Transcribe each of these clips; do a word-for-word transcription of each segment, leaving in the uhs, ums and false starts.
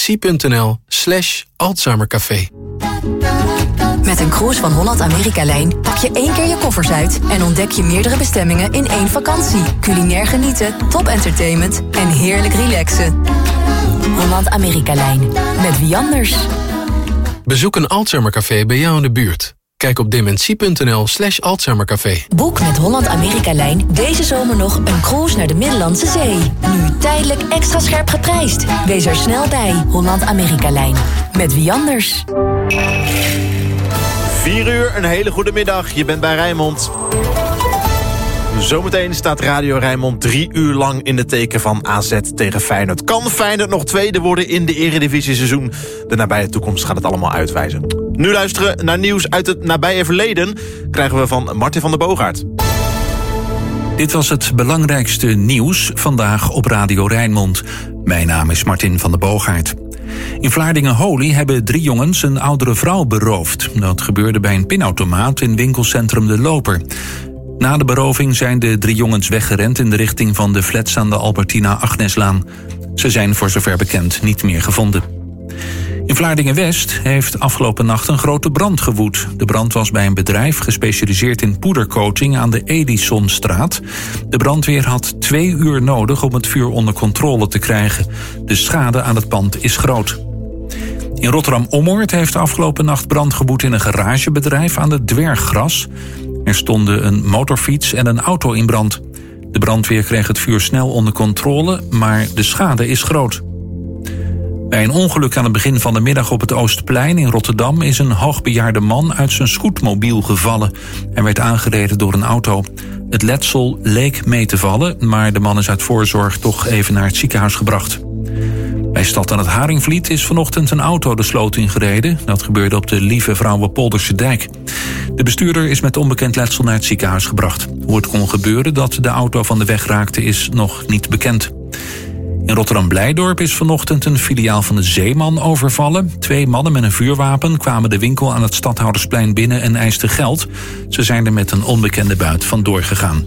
dementie.nl slash Alzheimercafé. Met een cruise van Holland Amerika-lijn pak je één keer je koffers uit en ontdek je meerdere bestemmingen in één vakantie. Culinair genieten, top entertainment en heerlijk relaxen. Holland Amerika-lijn. Met wie anders? Bezoek een Alzheimercafé bij jou in de buurt. Kijk op dementie.nl slash Alzheimercafé. Boek met Holland Amerika-lijn deze zomer nog een cruise naar de Middellandse Zee. Nu tijdelijk extra scherp geprijsd. Wees er snel bij. Holland Amerika-lijn. Met wie anders? vier uur, een hele goede middag. Je bent bij Rijnmond. Zometeen staat Radio Rijnmond drie uur lang in het teken van A Z tegen Feyenoord. Kan Feyenoord nog tweede worden in de Eredivisie seizoen? De nabije toekomst gaat het allemaal uitwijzen. Nu luisteren naar nieuws uit het nabije verleden krijgen we van Martin van der Boogaard. Dit was het belangrijkste nieuws vandaag op Radio Rijnmond. Mijn naam is Martin van der Boogaard. In Vlaardingen-Holy hebben drie jongens een oudere vrouw beroofd. Dat gebeurde bij een pinautomaat in winkelcentrum De Loper. Na de beroving zijn de drie jongens weggerend in de richting van de flats aan de Albertina-Agneslaan. Ze zijn voor zover bekend niet meer gevonden. In Vlaardingen-West heeft afgelopen nacht een grote brand gewoed. De brand was bij een bedrijf gespecialiseerd in poedercoating aan de Edisonstraat. De brandweer had twee uur nodig om het vuur onder controle te krijgen. De schade aan het pand is groot. In Rotterdam-Ommoord heeft de afgelopen nacht brand gewoed in een garagebedrijf aan de Dwerggras. Er stonden een motorfiets en een auto in brand. De brandweer kreeg het vuur snel onder controle, maar de schade is groot. Bij een ongeluk aan het begin van de middag op het Oostplein in Rotterdam is een hoogbejaarde man uit zijn scootmobiel gevallen. Hij werd aangereden door een auto. Het letsel leek mee te vallen, maar de man is uit voorzorg toch even naar het ziekenhuis gebracht. Bij Stad aan het Haringvliet is vanochtend een auto de sloot ingereden. Dat gebeurde op de Lieve Vrouwenpolderse dijk. De bestuurder is met onbekend letsel naar het ziekenhuis gebracht. Hoe het kon gebeuren dat de auto van de weg raakte is nog niet bekend. In Rotterdam-Blijdorp is vanochtend een filiaal van de Zeeman overvallen. Twee mannen met een vuurwapen kwamen de winkel aan het Stadhoudersplein binnen en eisten geld. Ze zijn er met een onbekende buit vandoor gegaan.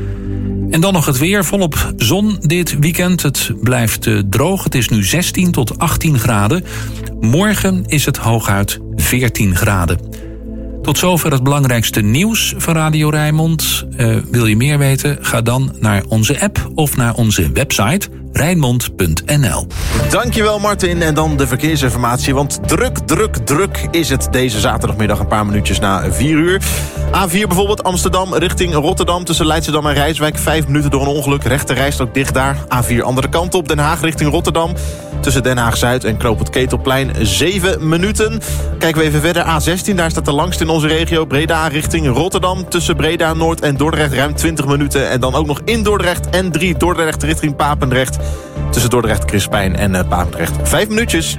En dan nog het weer, volop zon dit weekend. Het blijft droog, het is nu zestien tot achttien graden. Morgen is het hooguit veertien graden. Tot zover het belangrijkste nieuws van Radio Rijnmond. Uh, wil je meer weten? Ga dan naar onze app of naar onze website rijnmond punt n l. Dankjewel Martin. En dan de verkeersinformatie. Want druk, druk, druk is het deze zaterdagmiddag een paar minuutjes na vier uur. A vier bijvoorbeeld Amsterdam richting Rotterdam. Tussen Leidschendam en Rijswijk. Vijf minuten door een ongeluk. Rechte rijstrook dicht daar. A vier andere kant op. Den Haag richting Rotterdam. Tussen Den Haag-Zuid en Knoop het Ketelplein. Zeven minuten. Kijken we even verder. A zestien, daar staat de langst in onze regio. Breda richting Rotterdam. Tussen Breda Noord en Dordrecht ruim twintig minuten. En dan ook nog in Dordrecht en drie Dordrecht richting Papendrecht. Tussen Dordrecht, Crispijn en uh, Papendrecht. Vijf minuutjes.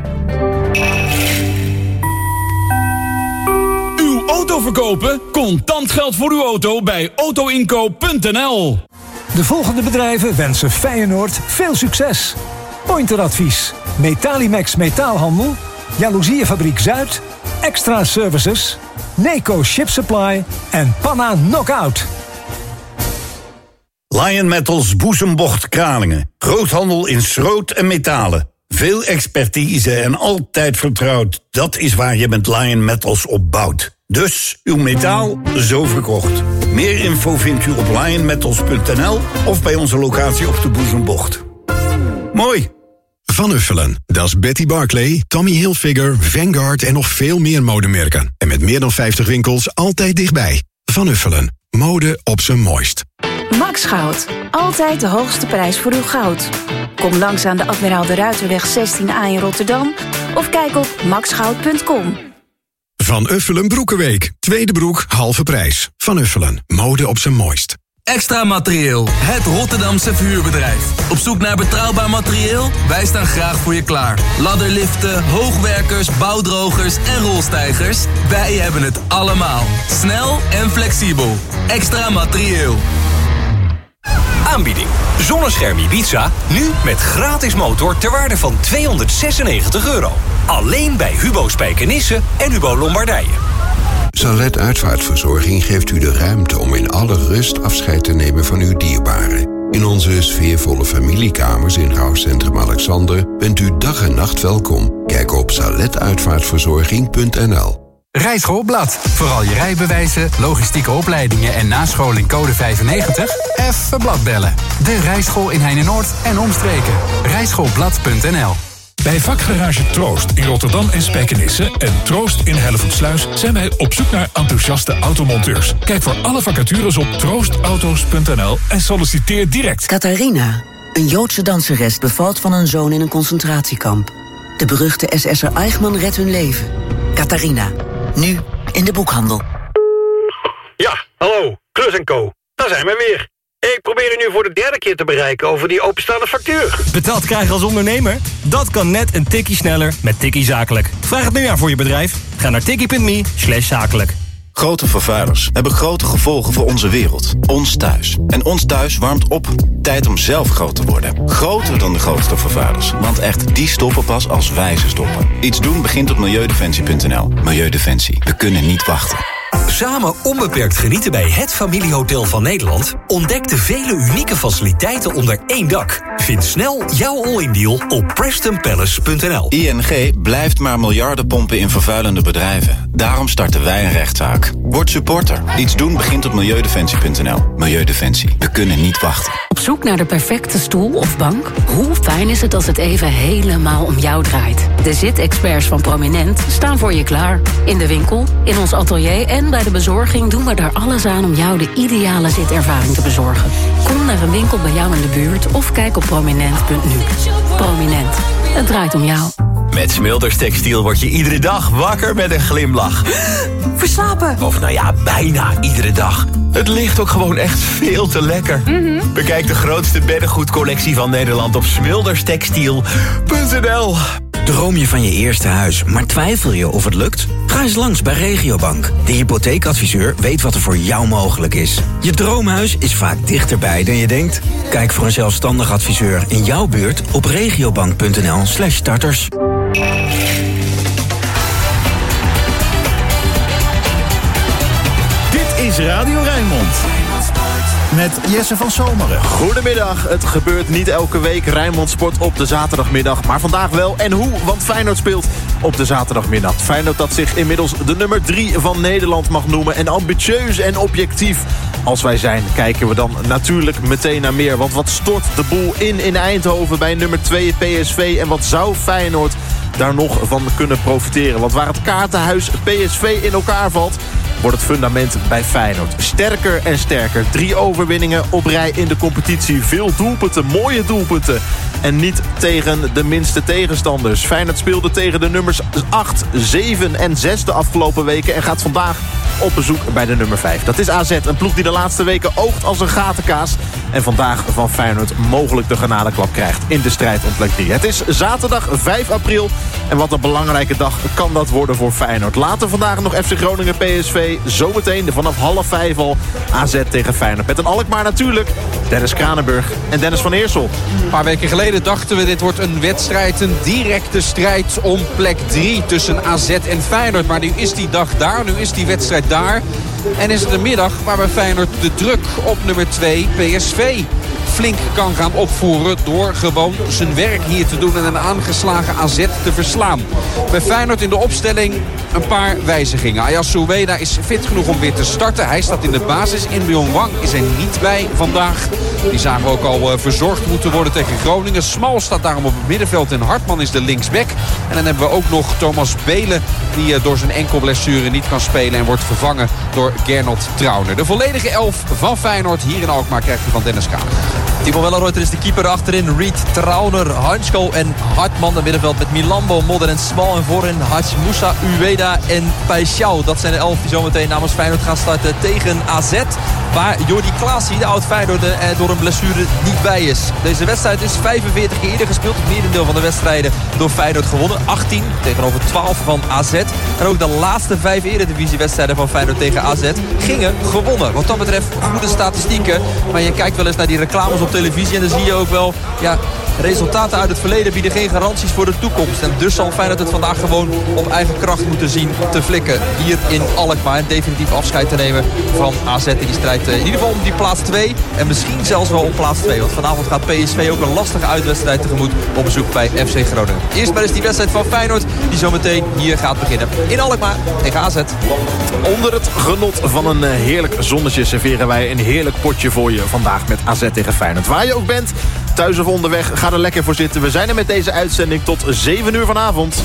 Uw auto verkopen? Contant geld voor uw auto bij autoinkoop punt n l. De volgende bedrijven wensen Feyenoord veel succes. Pointer Advies, Metalimax Metaalhandel, Jaloeziefabriek Zuid, Extra Services, Neco Ship Supply en Panna Knockout. Lion Metals Boezembocht Kralingen. Groothandel in schroot en metalen. Veel expertise en altijd vertrouwd. Dat is waar je met Lion Metals op bouwt. Dus uw metaal zo verkocht. Meer info vindt u op lion metals punt n l of bij onze locatie op de Boezembocht. Mooi. Van Uffelen, dat is Betty Barclay, Tommy Hilfiger, Vanguard en nog veel meer modemerken. En met meer dan vijftig winkels altijd dichtbij. Van Uffelen, mode op zijn mooist. Max Goud, altijd de hoogste prijs voor uw goud. Kom langs aan de Admiraal de Ruiterweg zestien A in Rotterdam of kijk op max goud punt com. Van Uffelen Broekenweek, tweede broek, halve prijs. Van Uffelen, mode op zijn mooist. Extra Materieel, het Rotterdamse verhuurbedrijf. Op zoek naar betrouwbaar materieel? Wij staan graag voor je klaar. Ladderliften, hoogwerkers, bouwdrogers en rolstijgers. Wij hebben het allemaal. Snel en flexibel. Extra Materieel. Aanbieding. Zonnescherm Ibiza, nu met gratis motor ter waarde van tweehonderdzesennegentig euro. Alleen bij Hubo Spijkenisse en Hubo Lombardije. Salet Uitvaartverzorging geeft u de ruimte om in alle rust afscheid te nemen van uw dierbaren. In onze sfeervolle familiekamers in Rouwcentrum Alexander bent u dag en nacht welkom. Kijk op saletuitvaartverzorging punt n l. Rijschoolblad. Vooral je rijbewijzen, logistieke opleidingen en nascholing code vijfennegentig? Even bladbellen. De Rijschool in Heine-Noord en omstreken. rijschoolblad punt n l. Bij vakgarage Troost in Rotterdam en Spijkenisse en Troost in Hellevoetsluis zijn wij op zoek naar enthousiaste automonteurs. Kijk voor alle vacatures op troostauto's punt n l en solliciteer direct. Katharina, een Joodse danseres, bevalt van een zoon in een concentratiekamp. De beruchte S S'er Eichmann redt hun leven. Katharina, nu in de boekhandel. Ja, hallo, Klus en Co. Daar zijn we weer. Ik probeer u nu voor de derde keer te bereiken over die openstaande factuur. Betaald krijgen als ondernemer? Dat kan net een tikkie sneller met Tikkie Zakelijk. Vraag het nu aan voor je bedrijf. Ga naar tikkie punt me slash zakelijk. Grote vervuilers hebben grote gevolgen voor onze wereld. Ons thuis. En ons thuis warmt op. Tijd om zelf groot te worden. Groter dan de grootste vervuilers. Want echt, die stoppen pas als wij ze stoppen. Iets doen begint op milieudefensie punt n l. Milieudefensie. We kunnen niet wachten. Samen onbeperkt genieten bij het familiehotel van Nederland? Ontdek de vele unieke faciliteiten onder één dak. Vind snel jouw all-in deal op preston palace punt n l. I N G blijft maar miljarden pompen in vervuilende bedrijven. Daarom starten wij een rechtszaak. Word supporter. Iets doen begint op milieudefensie punt n l. Milieudefensie. We kunnen niet wachten. Op zoek naar de perfecte stoel of bank? Hoe fijn is het als het even helemaal om jou draait? De zitexperts van Prominent staan voor je klaar. In de winkel, in ons atelier en bij de bezorging doen we daar alles aan om jou de ideale zitervaring te bezorgen. Kom naar een winkel bij jou in de buurt of kijk op prominent punt n u. Prominent, het draait om jou. Met Smulders Textiel word je iedere dag wakker met een glimlach. Verslapen! Of nou ja, bijna iedere dag. Het ligt ook gewoon echt veel te lekker. Mm-hmm. Bekijk de grootste beddengoedcollectie van Nederland op smulders textiel punt n l. Droom je van je eerste huis, maar twijfel je of het lukt? Ga eens langs bij Regiobank. De hypotheekadviseur weet wat er voor jou mogelijk is. Je droomhuis is vaak dichterbij dan je denkt. Kijk voor een zelfstandig adviseur in jouw buurt op regiobank punt n l slash starters. Dit is Radio Rijnmond. Met Jesse van Zomeren. Goedemiddag, het gebeurt niet elke week. Rijnmond Sport op de zaterdagmiddag, maar vandaag wel. En hoe? Want Feyenoord speelt op de zaterdagmiddag. Feyenoord dat zich inmiddels de nummer drie van Nederland mag noemen. En ambitieus en objectief als wij zijn, kijken we dan natuurlijk meteen naar meer. Want wat stort de boel in in Eindhoven bij nummer twee P S V? En wat zou Feyenoord daar nog van kunnen profiteren? Want waar het kaartenhuis P S V in elkaar valt, wordt het fundament bij Feyenoord sterker en sterker. Drie overwinningen op rij in de competitie. Veel doelpunten, mooie doelpunten. En niet tegen de minste tegenstanders. Feyenoord speelde tegen de nummers acht, zeven en zes de afgelopen weken. En gaat vandaag op bezoek bij de nummer vijf. Dat is A Z, een ploeg die de laatste weken oogt als een gatenkaas. En vandaag van Feyenoord mogelijk de genadeklap krijgt in de strijd om plek drie. Het is zaterdag vijf april. En wat een belangrijke dag kan dat worden voor Feyenoord. Later vandaag nog F C Groningen P S V. Zometeen vanaf half vijf al A Z tegen Feyenoord. Met een Alkmaar natuurlijk Dennis Kranenburg en Dennis van Eersel. Een paar weken geleden dachten we dit wordt een wedstrijd, een directe strijd om plek drie tussen A Z en Feyenoord. Maar nu is die dag daar, nu is die wedstrijd daar. En is het een middag waarbij Feyenoord de druk op nummer twee P S V flink kan gaan opvoeren door gewoon zijn werk hier te doen en een aangeslagen A Z te verslaan. Bij Feyenoord in de opstelling een paar wijzigingen. Ayas Souweda is fit genoeg om weer te starten. Hij staat in de basis. In Byung Wang is er niet bij vandaag. Die zagen we ook al uh, verzorgd moeten worden tegen Groningen. Smal staat daarom op het middenveld en Hartman is de linksback. En dan hebben we ook nog Thomas Belen die uh, door zijn enkelblessure niet kan spelen en wordt vervangen door Gernot Trauner. De volledige elf van Feyenoord hier in Alkmaar krijg je van Dennis Kamer. Timo Welleroyter is de keeper achterin. Reed, Trauner, Hansko en Hartman. Het middenveld met Milambo, Modder en Smal. En voorin Haj Moussa, Ueda en Paixão. Dat zijn de elf die zometeen namens Feyenoord gaan starten tegen A Z. Waar Jordi Klaasie, de oud-Feyenoorder, door een blessure niet bij is. Deze wedstrijd is vijfenveertig keer eerder gespeeld. Het merendeel van de wedstrijden door Feyenoord gewonnen. achttien tegenover twaalf van A Z. En ook de laatste vijf eredivisiewedstrijden van Feyenoord tegen A Z gingen gewonnen. Wat dat betreft goede statistieken. Maar je kijkt wel eens naar die reclames op televisie en dan zie je ook wel... ja, resultaten uit het verleden bieden geen garanties voor de toekomst. En dus zal Feyenoord het vandaag gewoon op eigen kracht moeten zien te flikken. Hier in Alkmaar. En definitief afscheid te nemen van A Z in die strijd. In ieder geval om die plaats twee. En misschien zelfs wel op plaats twee. Want vanavond gaat P S V ook een lastige uitwedstrijd tegemoet op bezoek bij F C Groningen. Eerst maar eens die wedstrijd van Feyenoord die zometeen hier gaat beginnen. In Alkmaar tegen A Z. Onder het genot van een heerlijk zonnetje serveren wij een heerlijk potje voor je vandaag met A Z tegen Feyenoord. Waar je ook bent, thuis of onderweg, ga er lekker voor zitten. We zijn er met deze uitzending tot zeven uur vanavond.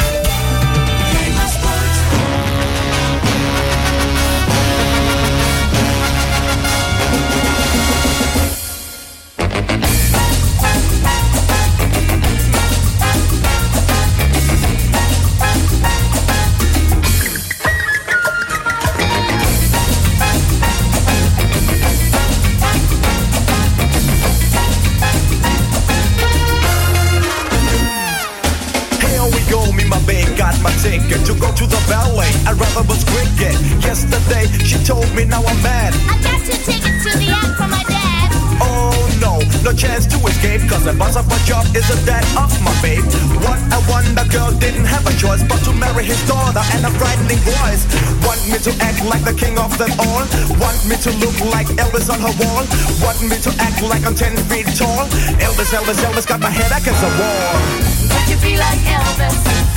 To go to the ballet, I'd rather was cricket. Yesterday, she told me now I'm mad. I got two tickets to the act from my dad. Oh no, no chance to escape, cause the boss of my job is a dad of my babe. What a wonder, girl didn't have a choice but to marry his daughter and a frightening voice. Want me to act like the king of them all. Want me to look like Elvis on her wall. Want me to act like I'm ten feet tall. Elvis, Elvis, Elvis got my head against the wall. Could you be like Elvis?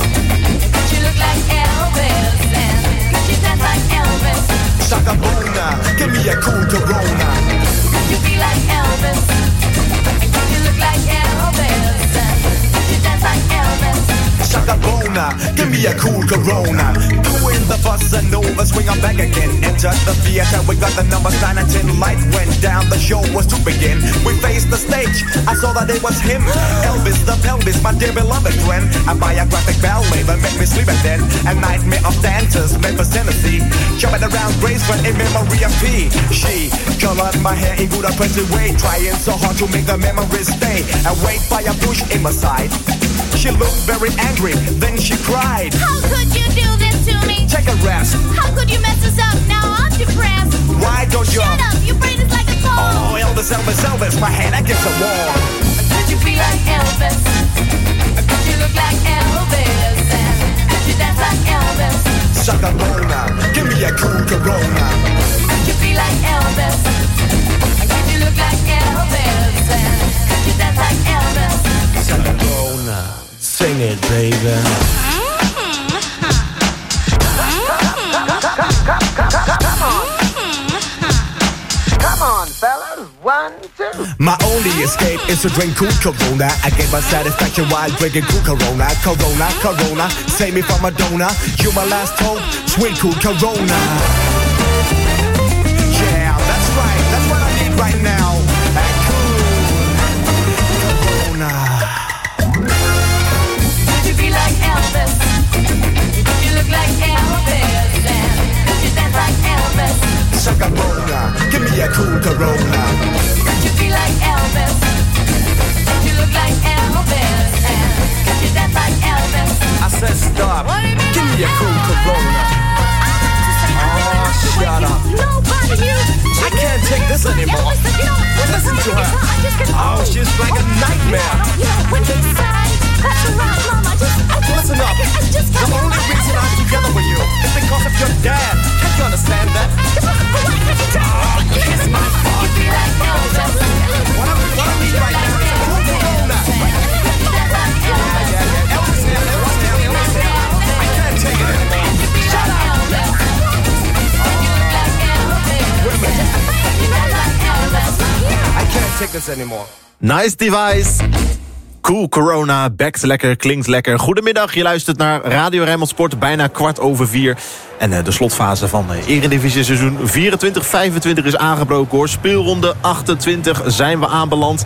Could you look like Elvis? And could you dance like Elvis? Shaka Bona, give me a cool Corona. Could you be like Elvis? And could you look like Elvis? And could you dance like Elvis? Shaka Bona, give me a cool Corona. Doing the bus and over, swing on back again. Enter the theater, we got the numbers nine and ten. Light went down, the show was to begin. We faced the stage, I saw that it was him. Elvis the pelvis, my dear beloved friend. A biographic ballet that made me sleep and then a nightmare of dancers, Memphis, Tennessee. Jumping around Graceland in memory of P. She colored my hair in good oppressive way, trying so hard to make the memories stay. And wait by a bush in my side. She looked very angry, then she cried. How could you do this to me? Take a rest. How could you mess us up? Now I'm depressed. Why don't you? Shut up, your brain is like a car. Oh, Elvis, Elvis, Elvis, my hand against the wall. Could you be like Elvis? Could you look like Elvis? And could you dance like Elvis? Shaka Bona, give me a cool Corona. Could you be like Elvis? Could you look like Elvis? And could you dance like Elvis? Shaka Bona, sing it, baby. Come on, fellas. One, two. My only escape is to drink cool Corona. I get my satisfaction while drinking cool Corona. Corona, Corona, save me from a donor. You my last hope, sweet cool Corona. Yeah, that's right, that's what I need right now. And cool Corona. Could you be like Elvis? Could you look like Elvis? And could you dance like Elvis? Shaka Bona, give me a cool Corona. Could you be like Elvis? Could you look like Elvis? And could you dance like Elvis? I said stop, give me a cool Corona. Oh, shut up. I can't take this anymore. Listen to her. Oh, she's like a nightmare. Listen up. The only reason I'm together with you is because of your dad. Can't you understand that? Oh, kiss my butt. What I what I need right now is a cool Corona. Yeah, yeah, yeah. Elvis here, Elvis here, Elvis here. I can't take it anymore. Shut up. Wait a minute. I can't take this anymore. Nice device. Cool Corona, backt lekker, klinkt lekker. Goedemiddag, je luistert naar Radio Rijnmond Sport, bijna kwart over vier. En uh, de slotfase van uh, Eredivisie seizoen vierentwintig vijfentwintig is aangebroken hoor. Speelronde achtentwintig zijn we aanbeland.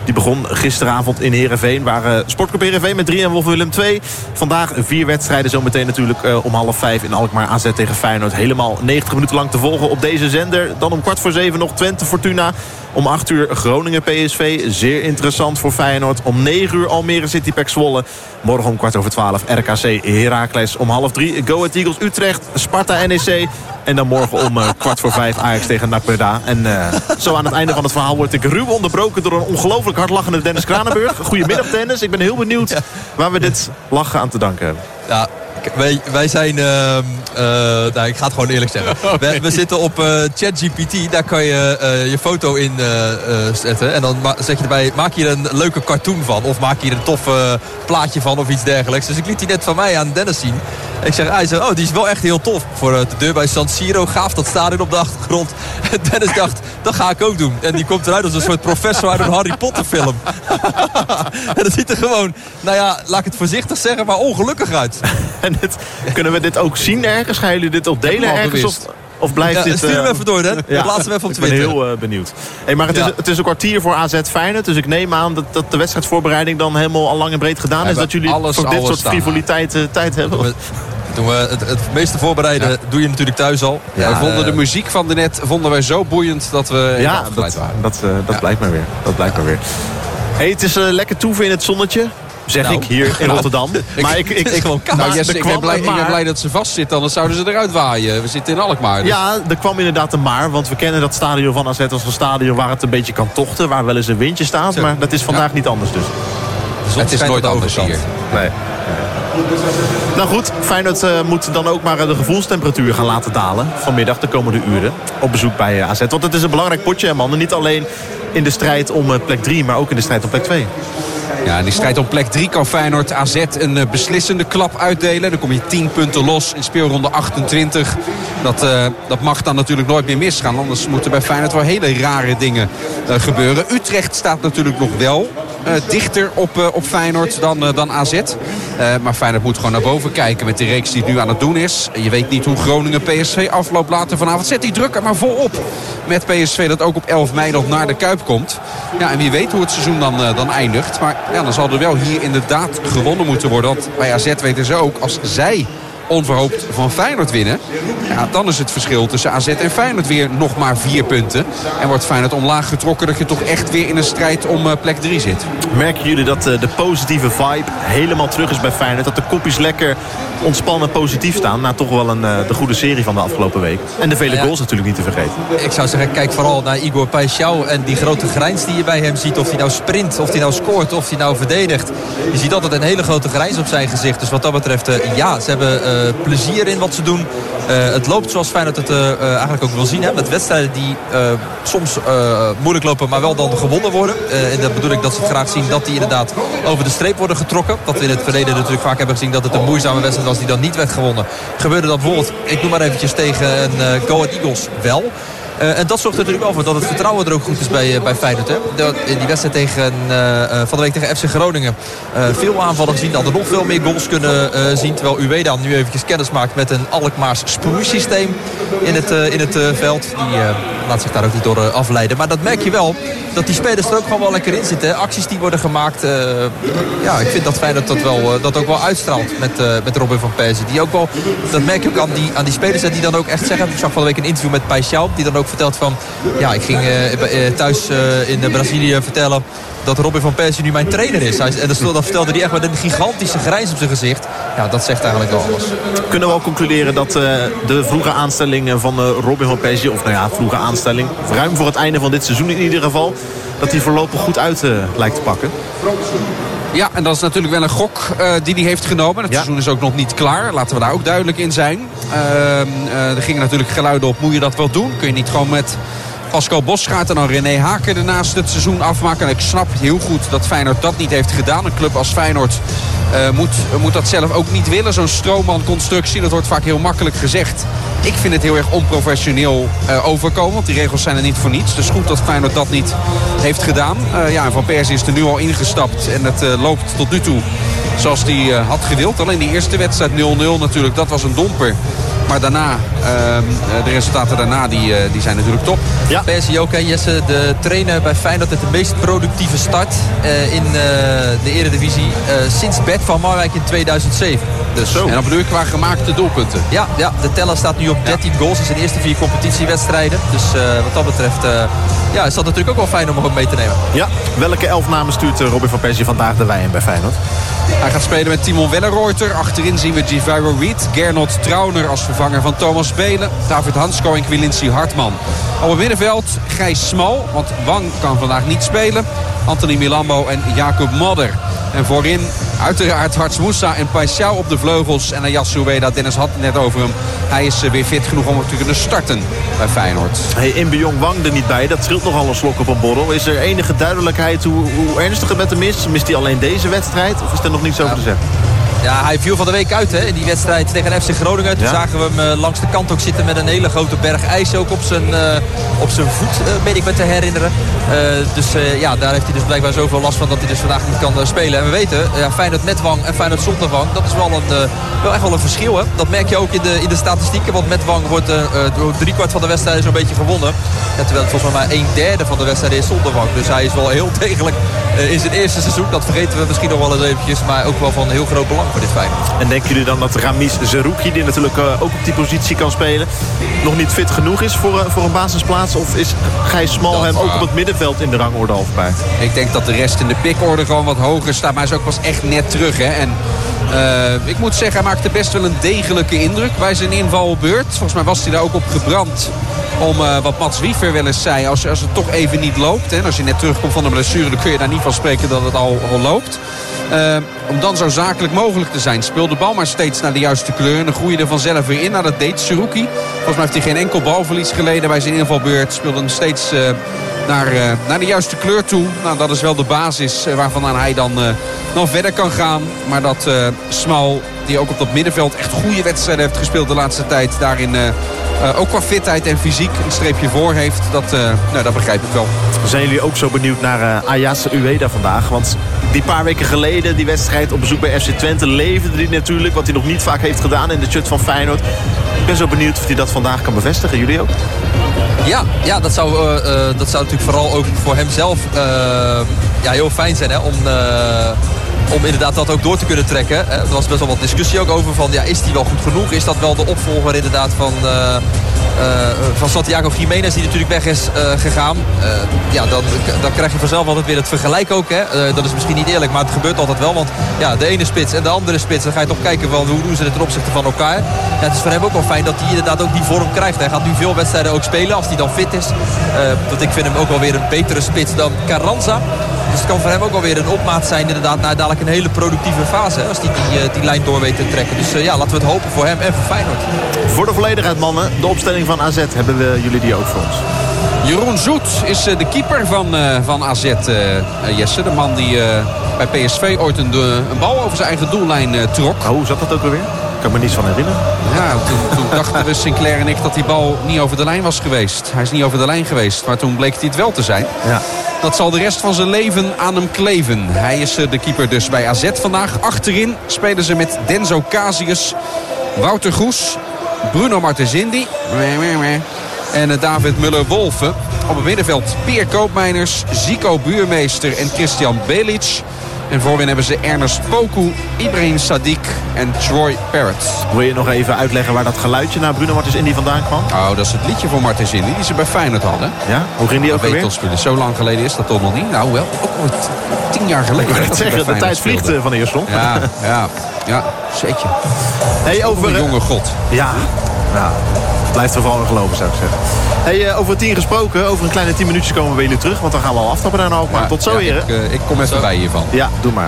Die begon gisteravond in Heerenveen. Waar uh, Sportclub Heerenveen met drie en Wolf Willem twee. Vandaag vier wedstrijden. Zometeen natuurlijk uh, om half vijf in Alkmaar A Z tegen Feyenoord. Helemaal negentig minuten lang te volgen op deze zender. Dan om kwart voor zeven nog Twente Fortuna. Om acht uur Groningen P S V. Zeer interessant voor Feyenoord. Om negen uur Almere City P E C Zwolle. Morgen om kwart over twaalf R K C Heracles. Om half drie Go Ahead Eagles Utrecht. Sparta N E C. En dan morgen om uh, kwart voor vijf Ajax tegen N A C Breda. En uh, zo aan het einde van het verhaal word ik ruw onderbroken door een ongelooflijk hardlachende Dennis Kranenburg. Goedemiddag Dennis. Ik ben heel benieuwd ja. waar we dit lachen aan te danken hebben. Ja. Wij, wij zijn, uh, uh, nou, ik ga het gewoon eerlijk zeggen. We, we zitten op uh, ChatGPT, daar kan je uh, je foto in uh, uh, zetten. En dan ma- zeg je erbij, maak je er een leuke cartoon van. Of maak je er een tof uh, plaatje van of iets dergelijks. Dus ik liet die net van mij aan Dennis zien. Ik zeg, hij zei, oh, die is wel echt heel tof. Voor uh, de deur bij San Siro, gaaf dat stadion op de achtergrond. En Dennis dacht, dat ga ik ook doen. En die komt eruit als een soort professor uit een Harry Potter film. En dat ziet er gewoon, nou ja, laat ik het voorzichtig zeggen, maar ongelukkig uit. En dit, kunnen we dit ook zien ergens? Gaan jullie dit ook delen ergens? Of, of blijft ja, dit... Stuur hem uh, even door, hè? Ja, plaatsen we even op Twitter. Ik ben heel uh, benieuwd. Hey, maar het, ja. is, het is een kwartier voor A Z Feyenoord. Dus ik neem aan dat, dat de wedstrijdvoorbereiding dan helemaal al lang en breed gedaan is. Dat jullie alles, voor dit alles soort staan. frivoliteit uh, tijd hebben. Doen we, doen we het, het meeste voorbereiden ja. doe je natuurlijk thuis al. Ja, wij vonden uh, de muziek van de net vonden wij zo boeiend dat we ja, dat, waren. Dat, uh, dat ja. blijkt maar weer. Dat blijkt maar weer. Hey, het is uh, lekker toeven in het zonnetje. Zeg nou, ik hier in nou, Rotterdam. Maar ik, ik, ik, gewoon nou, yes, ik, ben blij, maar, ik ben blij dat ze vastzitten, anders zouden ze eruit waaien. We zitten in Alkmaar. Dus. Ja, er kwam inderdaad een maar. Want we kennen dat stadion van A Z als een stadion waar het een beetje kan tochten. Waar wel eens een windje staat. Zo. Maar dat is vandaag ja. niet anders dus. Het is nooit anders hier. Nee. Nou goed, Feyenoord uh, moet dan ook maar de gevoelstemperatuur gaan laten dalen. Vanmiddag, de komende uren. Op bezoek bij uh, A Z. Want het is een belangrijk potje, man. Niet alleen in de strijd om uh, plek drie, maar ook in de strijd om plek twee. Ja, in die strijd om plek drie kan Feyenoord A Z een uh, beslissende klap uitdelen. Dan kom je tien punten los in speelronde achtentwintig. Dat, uh, dat mag dan natuurlijk nooit meer misgaan. Anders moeten bij Feyenoord wel hele rare dingen uh, gebeuren. Utrecht staat natuurlijk nog wel uh, dichter op, uh, op Feyenoord dan, uh, dan A Z. Uh, maar Feyenoord moet gewoon naar boven kijken met de reeks die het nu aan het doen is. Je weet niet hoe Groningen P S V afloopt later vanavond. Zet die druk er maar volop met P S V dat ook op elf mei nog naar de Kuip komt. Ja, en wie weet hoe het seizoen dan, uh, dan eindigt. Maar ja, dan zal er wel hier inderdaad gewonnen moeten worden. Want bij A Z weten ze ook, als zij onverhoopt van Feyenoord winnen, ja, dan is het verschil tussen A Z en Feyenoord weer nog maar vier punten. En wordt Feyenoord omlaag getrokken dat je toch echt weer in een strijd om uh, plek drie zit. Merken jullie dat uh, de positieve vibe helemaal terug is bij Feyenoord? Dat de kopjes lekker ontspannen positief staan na toch wel een, uh, de goede serie van de afgelopen week. En de vele ja, goals natuurlijk niet te vergeten. Ik zou zeggen, kijk vooral naar Igor Paixão en die grote grijns die je bij hem ziet. Of hij nou sprint, of hij nou scoort, of hij nou verdedigt. Je ziet altijd een hele grote grijns op zijn gezicht. Dus wat dat betreft, uh, ja, ze hebben uh, plezier in wat ze doen. Uh, het loopt zoals Feyenoord het uh, uh, eigenlijk ook wil zien. Hè? Met wedstrijden die uh, soms uh, moeilijk lopen, maar wel dan gewonnen worden. Uh, en dat bedoel ik dat ze het graag zien dat die inderdaad over de streep worden getrokken. Dat we in het verleden natuurlijk vaak hebben gezien dat het een moeizame wedstrijd was die dan niet werd gewonnen. Gebeurde dat bijvoorbeeld, ik noem maar eventjes tegen een uh, Go Ahead Eagles wel. Uh, en dat zorgt er natuurlijk wel voor dat het vertrouwen er ook goed is bij, uh, bij Feyenoord. Hè? De, die wedstrijd tegen, uh, van de week tegen F C Groningen. Uh, veel aanvallen gezien. Hadden nog veel meer goals kunnen uh, zien. Terwijl Ueda nu eventjes kennis maakt met een Alkmaars sproeisysteem in het, uh, in het uh, veld. Die uh, laat zich daar ook niet door uh, afleiden. Maar dat merk je wel. Dat die spelers er ook gewoon wel lekker in zitten. Hè? Acties die worden gemaakt. Uh, ja, ik vind dat Feyenoord dat, wel, uh, dat ook wel uitstraalt met, uh, met Robin van Persie. Die ook wel, dat merk je ook aan die, aan die spelers. Hè, die dan ook echt zeggen. Ik zag van de week een interview met Paixão. Die dan ook vertelt van, ja, ik ging uh, thuis uh, in Brazilië vertellen dat Robin van Persie nu mijn trainer is. Hij, en dat vertelde hij echt met een gigantische grijns op zijn gezicht. Ja, dat zegt eigenlijk wel alles. Kunnen we al concluderen dat uh, de vroege aanstelling van uh, Robin van Persie, of nou ja, vroege aanstelling, ruim voor het einde van dit seizoen in ieder geval, dat hij voorlopig goed uit uh, lijkt te pakken? Ja, en dat is natuurlijk wel een gok uh, die hij heeft genomen. Het ja. seizoen is ook nog niet klaar. Laten we daar ook duidelijk in zijn. Uh, uh, er gingen natuurlijk geluiden op, moet je dat wel doen? Kun je niet gewoon met Pascal Bosgaard en dan René Haken ernaast het seizoen afmaken? En ik snap heel goed dat Feyenoord dat niet heeft gedaan. Een club als Feyenoord uh, moet, moet dat zelf ook niet willen. Zo'n stroommanconstructie, dat wordt vaak heel makkelijk gezegd. Ik vind het heel erg onprofessioneel uh, overkomen. Want die regels zijn er niet voor niets. Dus goed dat Feyenoord dat niet heeft gedaan. Uh, ja, en Van Persie is er nu al ingestapt. En het uh, loopt tot nu toe zoals hij uh, had gewild. Alleen die eerste wedstrijd nul nul natuurlijk, dat was een domper. Maar daarna, uh, de resultaten daarna, die, uh, die zijn natuurlijk top. Ja. P S I ook, hè, Jesse, de trainer bij Feyenoord met de meest productieve start uh, in uh, de Eredivisie uh, sinds Bert van Marwijk in tweeduizend zeven. Dus, en dan bedoel ik qua gemaakte doelpunten. Ja, ja, de teller staat nu op dertien ja. goals in zijn eerste vier competitiewedstrijden. Dus uh, wat dat betreft uh, ja, is dat natuurlijk ook wel fijn om hem mee te nemen. Ja, welke elf namen stuurt Robin van Persie vandaag de wei in bij Feyenoord? Hij gaat spelen met Timon Wellenreuter. Achterin zien we Givaro Reed. Gernot Trauner als vervanger van Thomas Belen. David Hansko en Quilincy Hartman. Op het middenveld Gijs Smal. Want Wang kan vandaag niet spelen. Anthony Milambo en Jacob Modder. En voorin uiteraard Harts Moussa en Paixão op de vleugels. En Ayasu Ueda, Dennis had het net over hem. Hij is weer fit genoeg om te kunnen starten bij Feyenoord. Hey, Inbeong Wang er niet bij. Dat scheelt nogal een slok op een borrel. Is er enige duidelijkheid hoe, hoe ernstig het met hem is? Mist hij alleen deze wedstrijd? Of is er nog niets over te zeggen? Ja, hij viel van de week uit hè, in die wedstrijd tegen F C Groningen. Toen ja. zagen we hem uh, langs de kant ook zitten met een hele grote berg ijs ook op zijn, uh, op zijn voet, uh, meen ik me te herinneren. Uh, dus uh, ja, daar heeft hij dus blijkbaar zoveel last van dat hij dus vandaag niet kan uh, spelen. En we weten, uh, Feyenoord met Wang en Feyenoord zonder Wang, dat is wel, een, uh, wel echt wel een verschil. Hè? Dat merk je ook in de, in de statistieken, want met Wang wordt uh, uh, driekwart van de wedstrijden zo'n beetje gewonnen. Ja, terwijl het volgens mij maar een derde van de wedstrijden is zonder Wang. Dus hij is wel heel degelijk uh, in zijn eerste seizoen. Dat vergeten we misschien nog wel eens eventjes, maar ook wel van heel groot belang voor dit Feyenoord. En denken jullie dan dat Ramiz Zerouki, die natuurlijk uh, ook op die positie kan spelen, nog niet fit genoeg is voor, uh, voor een basisplaats? Of is Gijs Smal dat, hem ook uh, op het middenveld in de rangorde al voorbij? Ik denk dat de rest in de pikorde gewoon wat hoger staat. Maar hij is ook pas echt net terug. Hè? En uh, ik moet zeggen, hij maakte best wel een degelijke indruk bij zijn invalbeurt. Volgens mij was hij daar ook op gebrand. Om uh, wat Mats Wiever wel eens zei. Als, als het toch even niet loopt. Hè? En als je net terugkomt van de blessure, dan kun je daar niet van spreken dat het al, al loopt. Uh, om dan zo zakelijk mogelijk te zijn. Speel de bal maar steeds naar de juiste kleur. En dan groei je er vanzelf weer in. Nou, dat deed Zerouki. Volgens mij heeft hij geen enkel balverlies geleden bij zijn invalbeurt. Speelde hem steeds uh, naar, uh, naar de juiste kleur toe. Nou, dat is wel de basis uh, waarvan hij dan, uh, dan verder kan gaan. Maar dat uh, Smal, die ook op dat middenveld echt goede wedstrijden heeft gespeeld de laatste tijd. Daarin uh, uh, ook qua fitheid en fysiek een streepje voor heeft. Dat, uh, nou, dat begrijp ik wel. Zijn jullie ook zo benieuwd naar uh, Ayasu Ueda vandaag? Want die paar weken geleden, die wedstrijd op bezoek bij F C Twente, leverde hij natuurlijk. Wat hij nog niet vaak heeft gedaan in de shirt van Feyenoord. Ik ben zo benieuwd of hij dat vandaag kan bevestigen. Jullie ook? Ja, ja dat, zou, uh, uh, dat zou natuurlijk vooral ook voor hemzelf uh, ja, heel fijn zijn. Hè, om, uh, om inderdaad dat ook door te kunnen trekken. Er was best wel wat discussie ook over van, ja, is die wel goed genoeg? Is dat wel de opvolger inderdaad van... Uh, Uh, van Santiago Giménez, die natuurlijk weg is uh, gegaan. Uh, ja, dan, dan krijg je vanzelf altijd weer het vergelijk ook. Hè? Uh, dat is misschien niet eerlijk, maar het gebeurt altijd wel. Want ja, de ene spits en de andere spits, dan ga je toch kijken van hoe doen ze het ten opzichte van elkaar. Ja, het is voor hem ook wel fijn dat hij inderdaad ook die vorm krijgt. Hij gaat nu veel wedstrijden ook spelen als hij dan fit is. Uh, want ik vind hem ook wel weer een betere spits dan Carranza. Dus het kan voor hem ook wel weer een opmaat zijn inderdaad naar dadelijk een hele productieve fase. Hè, als hij die, die, die lijn door weet te trekken. Dus uh, ja, laten we het hopen voor hem en voor Feyenoord. Voor de volledigheid, mannen, de opstelling van A Z, hebben we jullie die ook voor ons? Jeroen Zoet is de keeper van, uh, van A Z, uh, Jesse. De man die uh, bij P S V ooit een, een bal over zijn eigen doellijn uh, trok. Oh, hoe zat dat ook alweer? Ik kan me niets van herinneren. Ja, toen, toen dachten we, Sinclair en ik, dat die bal niet over de lijn was geweest. Hij is niet over de lijn geweest, maar toen bleek hij het wel te zijn. Ja. Dat zal de rest van zijn leven aan hem kleven. Hij is de keeper dus bij A Z vandaag. Achterin spelen ze met Denzo Casius, Wouter Goes, Bruno Martensindi en David Muller-Wolfe. Op het middenveld Peer Koopmeiners, Zico Buurmeester en Christian Belic. En voorin hebben ze Ernest Poku, Ibrahim Sadiq en Troy Parrott. Wil je nog even uitleggen waar dat geluidje naar Bruno Martensindi vandaan kwam? Oh, dat is het liedje voor Martensindi die ze bij Feyenoord hadden. Ja? Hoe ging die ook alweer? Zo lang geleden is dat toch nog niet? Nou wel, ook al tien jaar geleden. Ik wil zeggen, de tijd vliegt van de eerste. Ja, ja, ja, zeker. Hey, over een jonge god. Ja, ja. Blijft er vooral in geloven, zou ik zeggen. Hey, uh, over tien gesproken, over een kleine tien minuutjes komen we bij jullie terug. Want dan gaan we al afstappen naar een hoop. Maar ja, tot zo, ja, heren. Ik, uh, ik kom even bij hiervan. Ja, doe maar.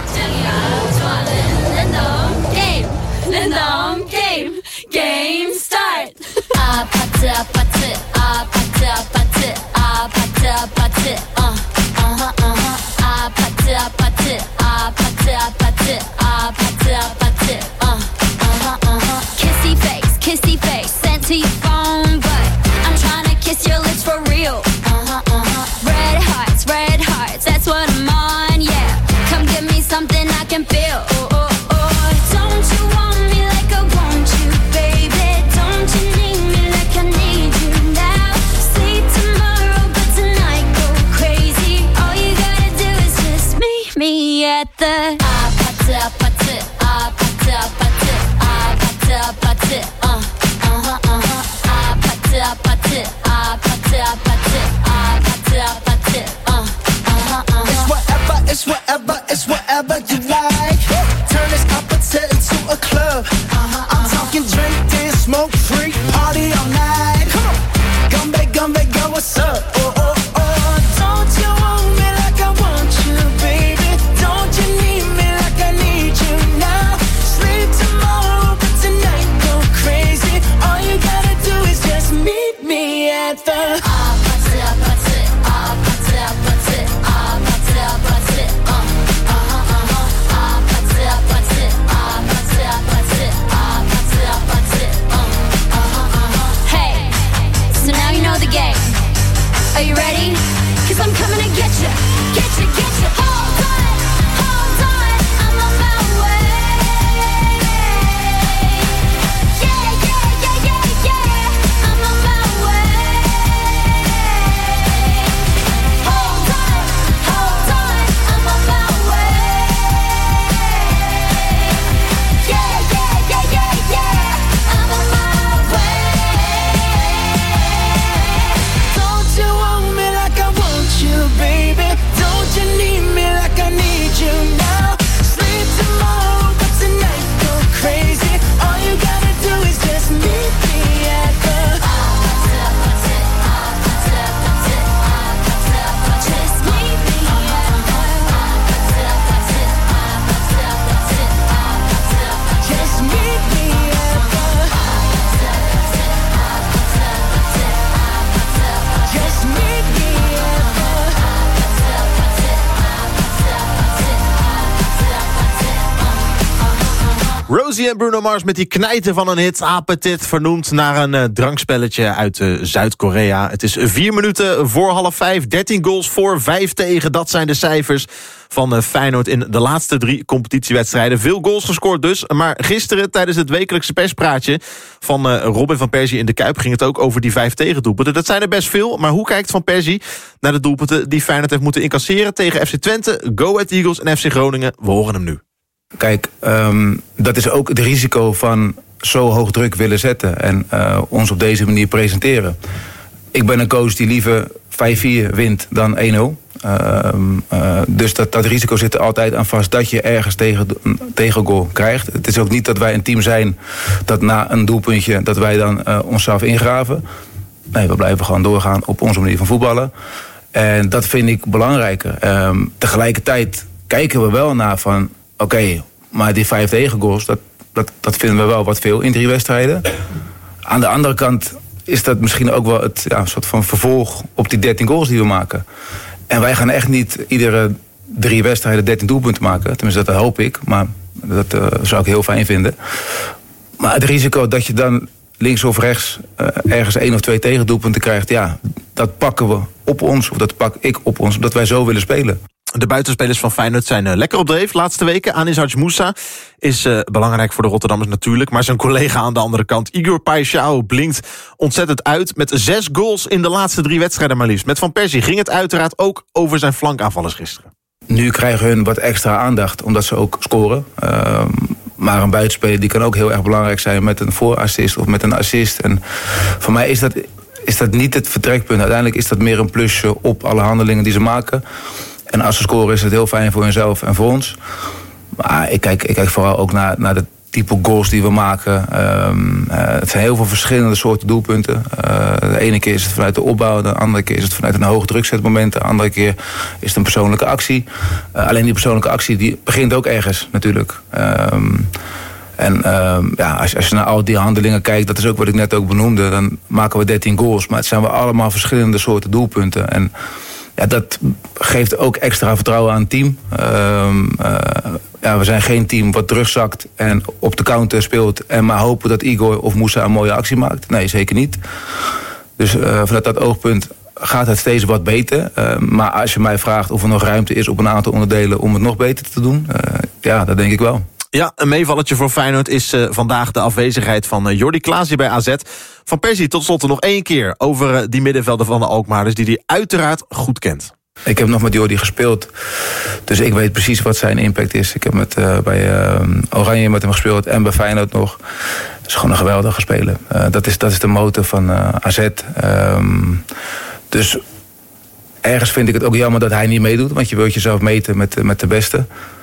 Game start. Ah, patte, patte, ah, patte, patte, ah, patte, patte, uh, uh-huh, uh-huh, ah, patte, patte, ah, patte, patte, ah, patte, patte, uh, uh-huh, uh-huh. Kissy face, kissy face, sent to your phone, but I'm trying to kiss your lips for real. Uh-huh, uh-huh. Red hearts, red hearts, that's what I'm on, yeah. Come give me something I can feel. Oh, oh, oh. Don't you want me like I want you, baby? Don't Rosie en Bruno Mars met die knijten van een hit. Appetit, vernoemd naar een uh, drankspelletje uit uh, Zuid-Korea. Het is vier minuten voor half vijf. dertien goals voor, vijf tegen. Dat zijn de cijfers van uh, Feyenoord in de laatste drie competitiewedstrijden. Veel goals gescoord dus. Maar gisteren tijdens het wekelijkse perspraatje van uh, Robin van Persie in de Kuip ging het ook over die vijf tegendoelpunten. Dat zijn er best veel. Maar hoe kijkt Van Persie naar de doelpunten die Feyenoord heeft moeten incasseren tegen F C Twente, Go Ahead Eagles en F C Groningen? We horen hem nu. Kijk, um, dat is ook het risico van zo hoog druk willen zetten en uh, ons op deze manier presenteren. Ik ben een coach die liever vijf vier wint dan één nul. Uh, uh, dus dat, dat risico zit er altijd aan vast dat je ergens tegen, tegen goal krijgt. Het is ook niet dat wij een team zijn dat na een doelpuntje dat wij dan uh, onszelf ingraven. Nee, we blijven gewoon doorgaan op onze manier van voetballen. En dat vind ik belangrijker. Um, tegelijkertijd kijken we wel naar van oké, okay, maar die vijf tegengoals, dat, dat, dat vinden we wel wat veel in drie wedstrijden. Aan de andere kant is dat misschien ook wel het ja, soort van vervolg op die dertien goals die we maken. En wij gaan echt niet iedere drie wedstrijden dertien doelpunten maken. Tenminste, dat hoop ik, maar dat uh, zou ik heel fijn vinden. Maar het risico dat je dan links of rechts uh, ergens één of twee tegendoelpunten krijgt, ja, dat pakken we op ons, of dat pak ik op ons, omdat wij zo willen spelen. De buitenspelers van Feyenoord zijn uh, lekker op dreef. Laatste weken. Anis Hadj Moussa is uh, belangrijk voor de Rotterdammers natuurlijk. Maar zijn collega aan de andere kant, Igor Paixão, blinkt ontzettend uit. Met zes goals in de laatste drie wedstrijden maar liefst. Met Van Persie ging het uiteraard ook over zijn flankaanvallers gisteren. Nu krijgen hun wat extra aandacht, omdat ze ook scoren. Uh, maar een buitenspeler die kan ook heel erg belangrijk zijn met een voorassist of met een assist. En voor mij is dat, is dat niet het vertrekpunt. Uiteindelijk is dat meer een plusje op alle handelingen die ze maken. En als ze scoren is het heel fijn voor hunzelf en voor ons. Maar ik kijk, ik kijk vooral ook naar, naar de type goals die we maken. Um, uh, het zijn heel veel verschillende soorten doelpunten. Uh, de ene keer is het vanuit de opbouw, de andere keer is het vanuit een hoge drukzetmoment, de andere keer is het een persoonlijke actie. Uh, alleen die persoonlijke actie die begint ook ergens natuurlijk. Um, en um, ja, als, als je naar al die handelingen kijkt, dat is ook wat ik net ook benoemde, dan maken we dertien goals. Maar het zijn wel allemaal verschillende soorten doelpunten. En ja, dat geeft ook extra vertrouwen aan het team. Uh, uh, ja, we zijn geen team wat terugzakt en op de counter speelt en maar hopen dat Igor of Moussa een mooie actie maakt. Nee, zeker niet. Dus uh, vanuit dat oogpunt gaat het steeds wat beter. Uh, maar als je mij vraagt of er nog ruimte is op een aantal onderdelen om het nog beter te doen, uh, ja, dat denk ik wel. Ja, een meevalletje voor Feyenoord is uh, vandaag de afwezigheid van uh, Jordi Klaas hier bij A Z. Van Persie tot slot nog één keer over uh, die middenvelder van de Alkmaarders die hij uiteraard goed kent. Ik heb nog met Jordi gespeeld, dus ik weet precies wat zijn impact is. Ik heb met, uh, bij uh, Oranje met hem gespeeld en bij Feyenoord nog. Het is gewoon een geweldige speler. Uh, dat, is, dat is de motor van uh, A Z. Um, dus ergens vind ik het ook jammer dat hij niet meedoet, want je wilt jezelf meten met, met de beste.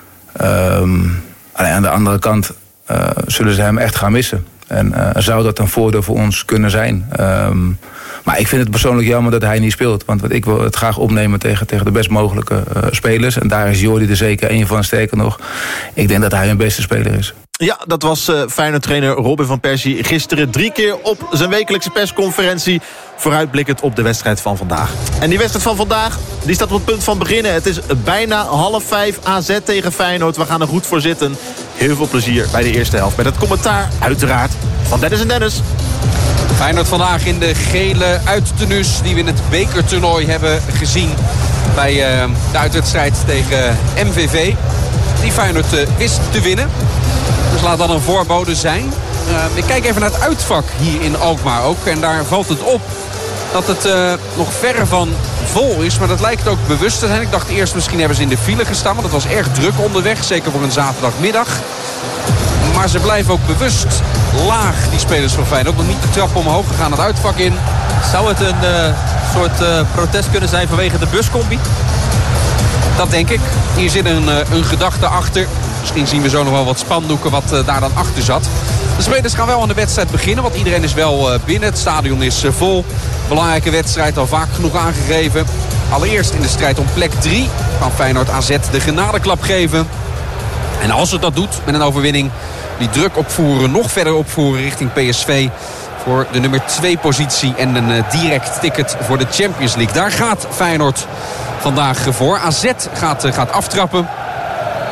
Um, Alleen aan de andere kant uh, zullen ze hem echt gaan missen. En uh, zou dat een voordeel voor ons kunnen zijn. Um, maar ik vind het persoonlijk jammer dat hij niet speelt. Want ik wil het graag opnemen tegen, tegen de best mogelijke uh, spelers. En daar is Jordi er zeker één van. Sterker nog, ik denk dat hij hun beste speler is. Ja, dat was uh, Feyenoord-trainer Robin van Persie gisteren drie keer op zijn wekelijkse persconferentie, vooruitblikkend op de wedstrijd van vandaag. En die wedstrijd van vandaag, die staat op het punt van beginnen. Het is bijna half vijf, A Z tegen Feyenoord. We gaan er goed voor zitten. Heel veel plezier bij de eerste helft. Met het commentaar, uiteraard, van Dennis en Dennis. Feyenoord vandaag in de gele uittenus die we in het bekertoernooi hebben gezien bij uh, de uitwedstrijd tegen M V V. Die Feyenoord uh, wist te winnen. Dus laat dat een voorbode zijn. Uh, ik kijk even naar het uitvak hier in Alkmaar ook. En daar valt het op dat het uh, nog verre van vol is. Maar dat lijkt ook bewust te zijn. Ik dacht eerst misschien hebben ze in de file gestaan. Want het was erg druk onderweg. Zeker voor een zaterdagmiddag. Maar ze blijven ook bewust laag, die spelers van Feyenoord. Nog niet de trap omhoog gegaan het uitvak in. Zou het een uh, soort uh, protest kunnen zijn vanwege de buscombi? Dat denk ik. Hier zit een, uh, een gedachte achter. Misschien zien we zo nog wel wat spandoeken wat uh, daar dan achter zat. De spelers gaan wel aan de wedstrijd beginnen. Want iedereen is wel uh, binnen. Het stadion is uh, vol. Belangrijke wedstrijd, al vaak genoeg aangegeven. Allereerst in de strijd om plek drie kan Feyenoord A Z de genadeklap geven. En als het dat doet met een overwinning, die druk opvoeren, nog verder opvoeren richting P S V voor de nummer twee positie en een uh, direct ticket voor de Champions League. Daar gaat Feyenoord vandaag voor. A Z gaat, uh, gaat aftrappen.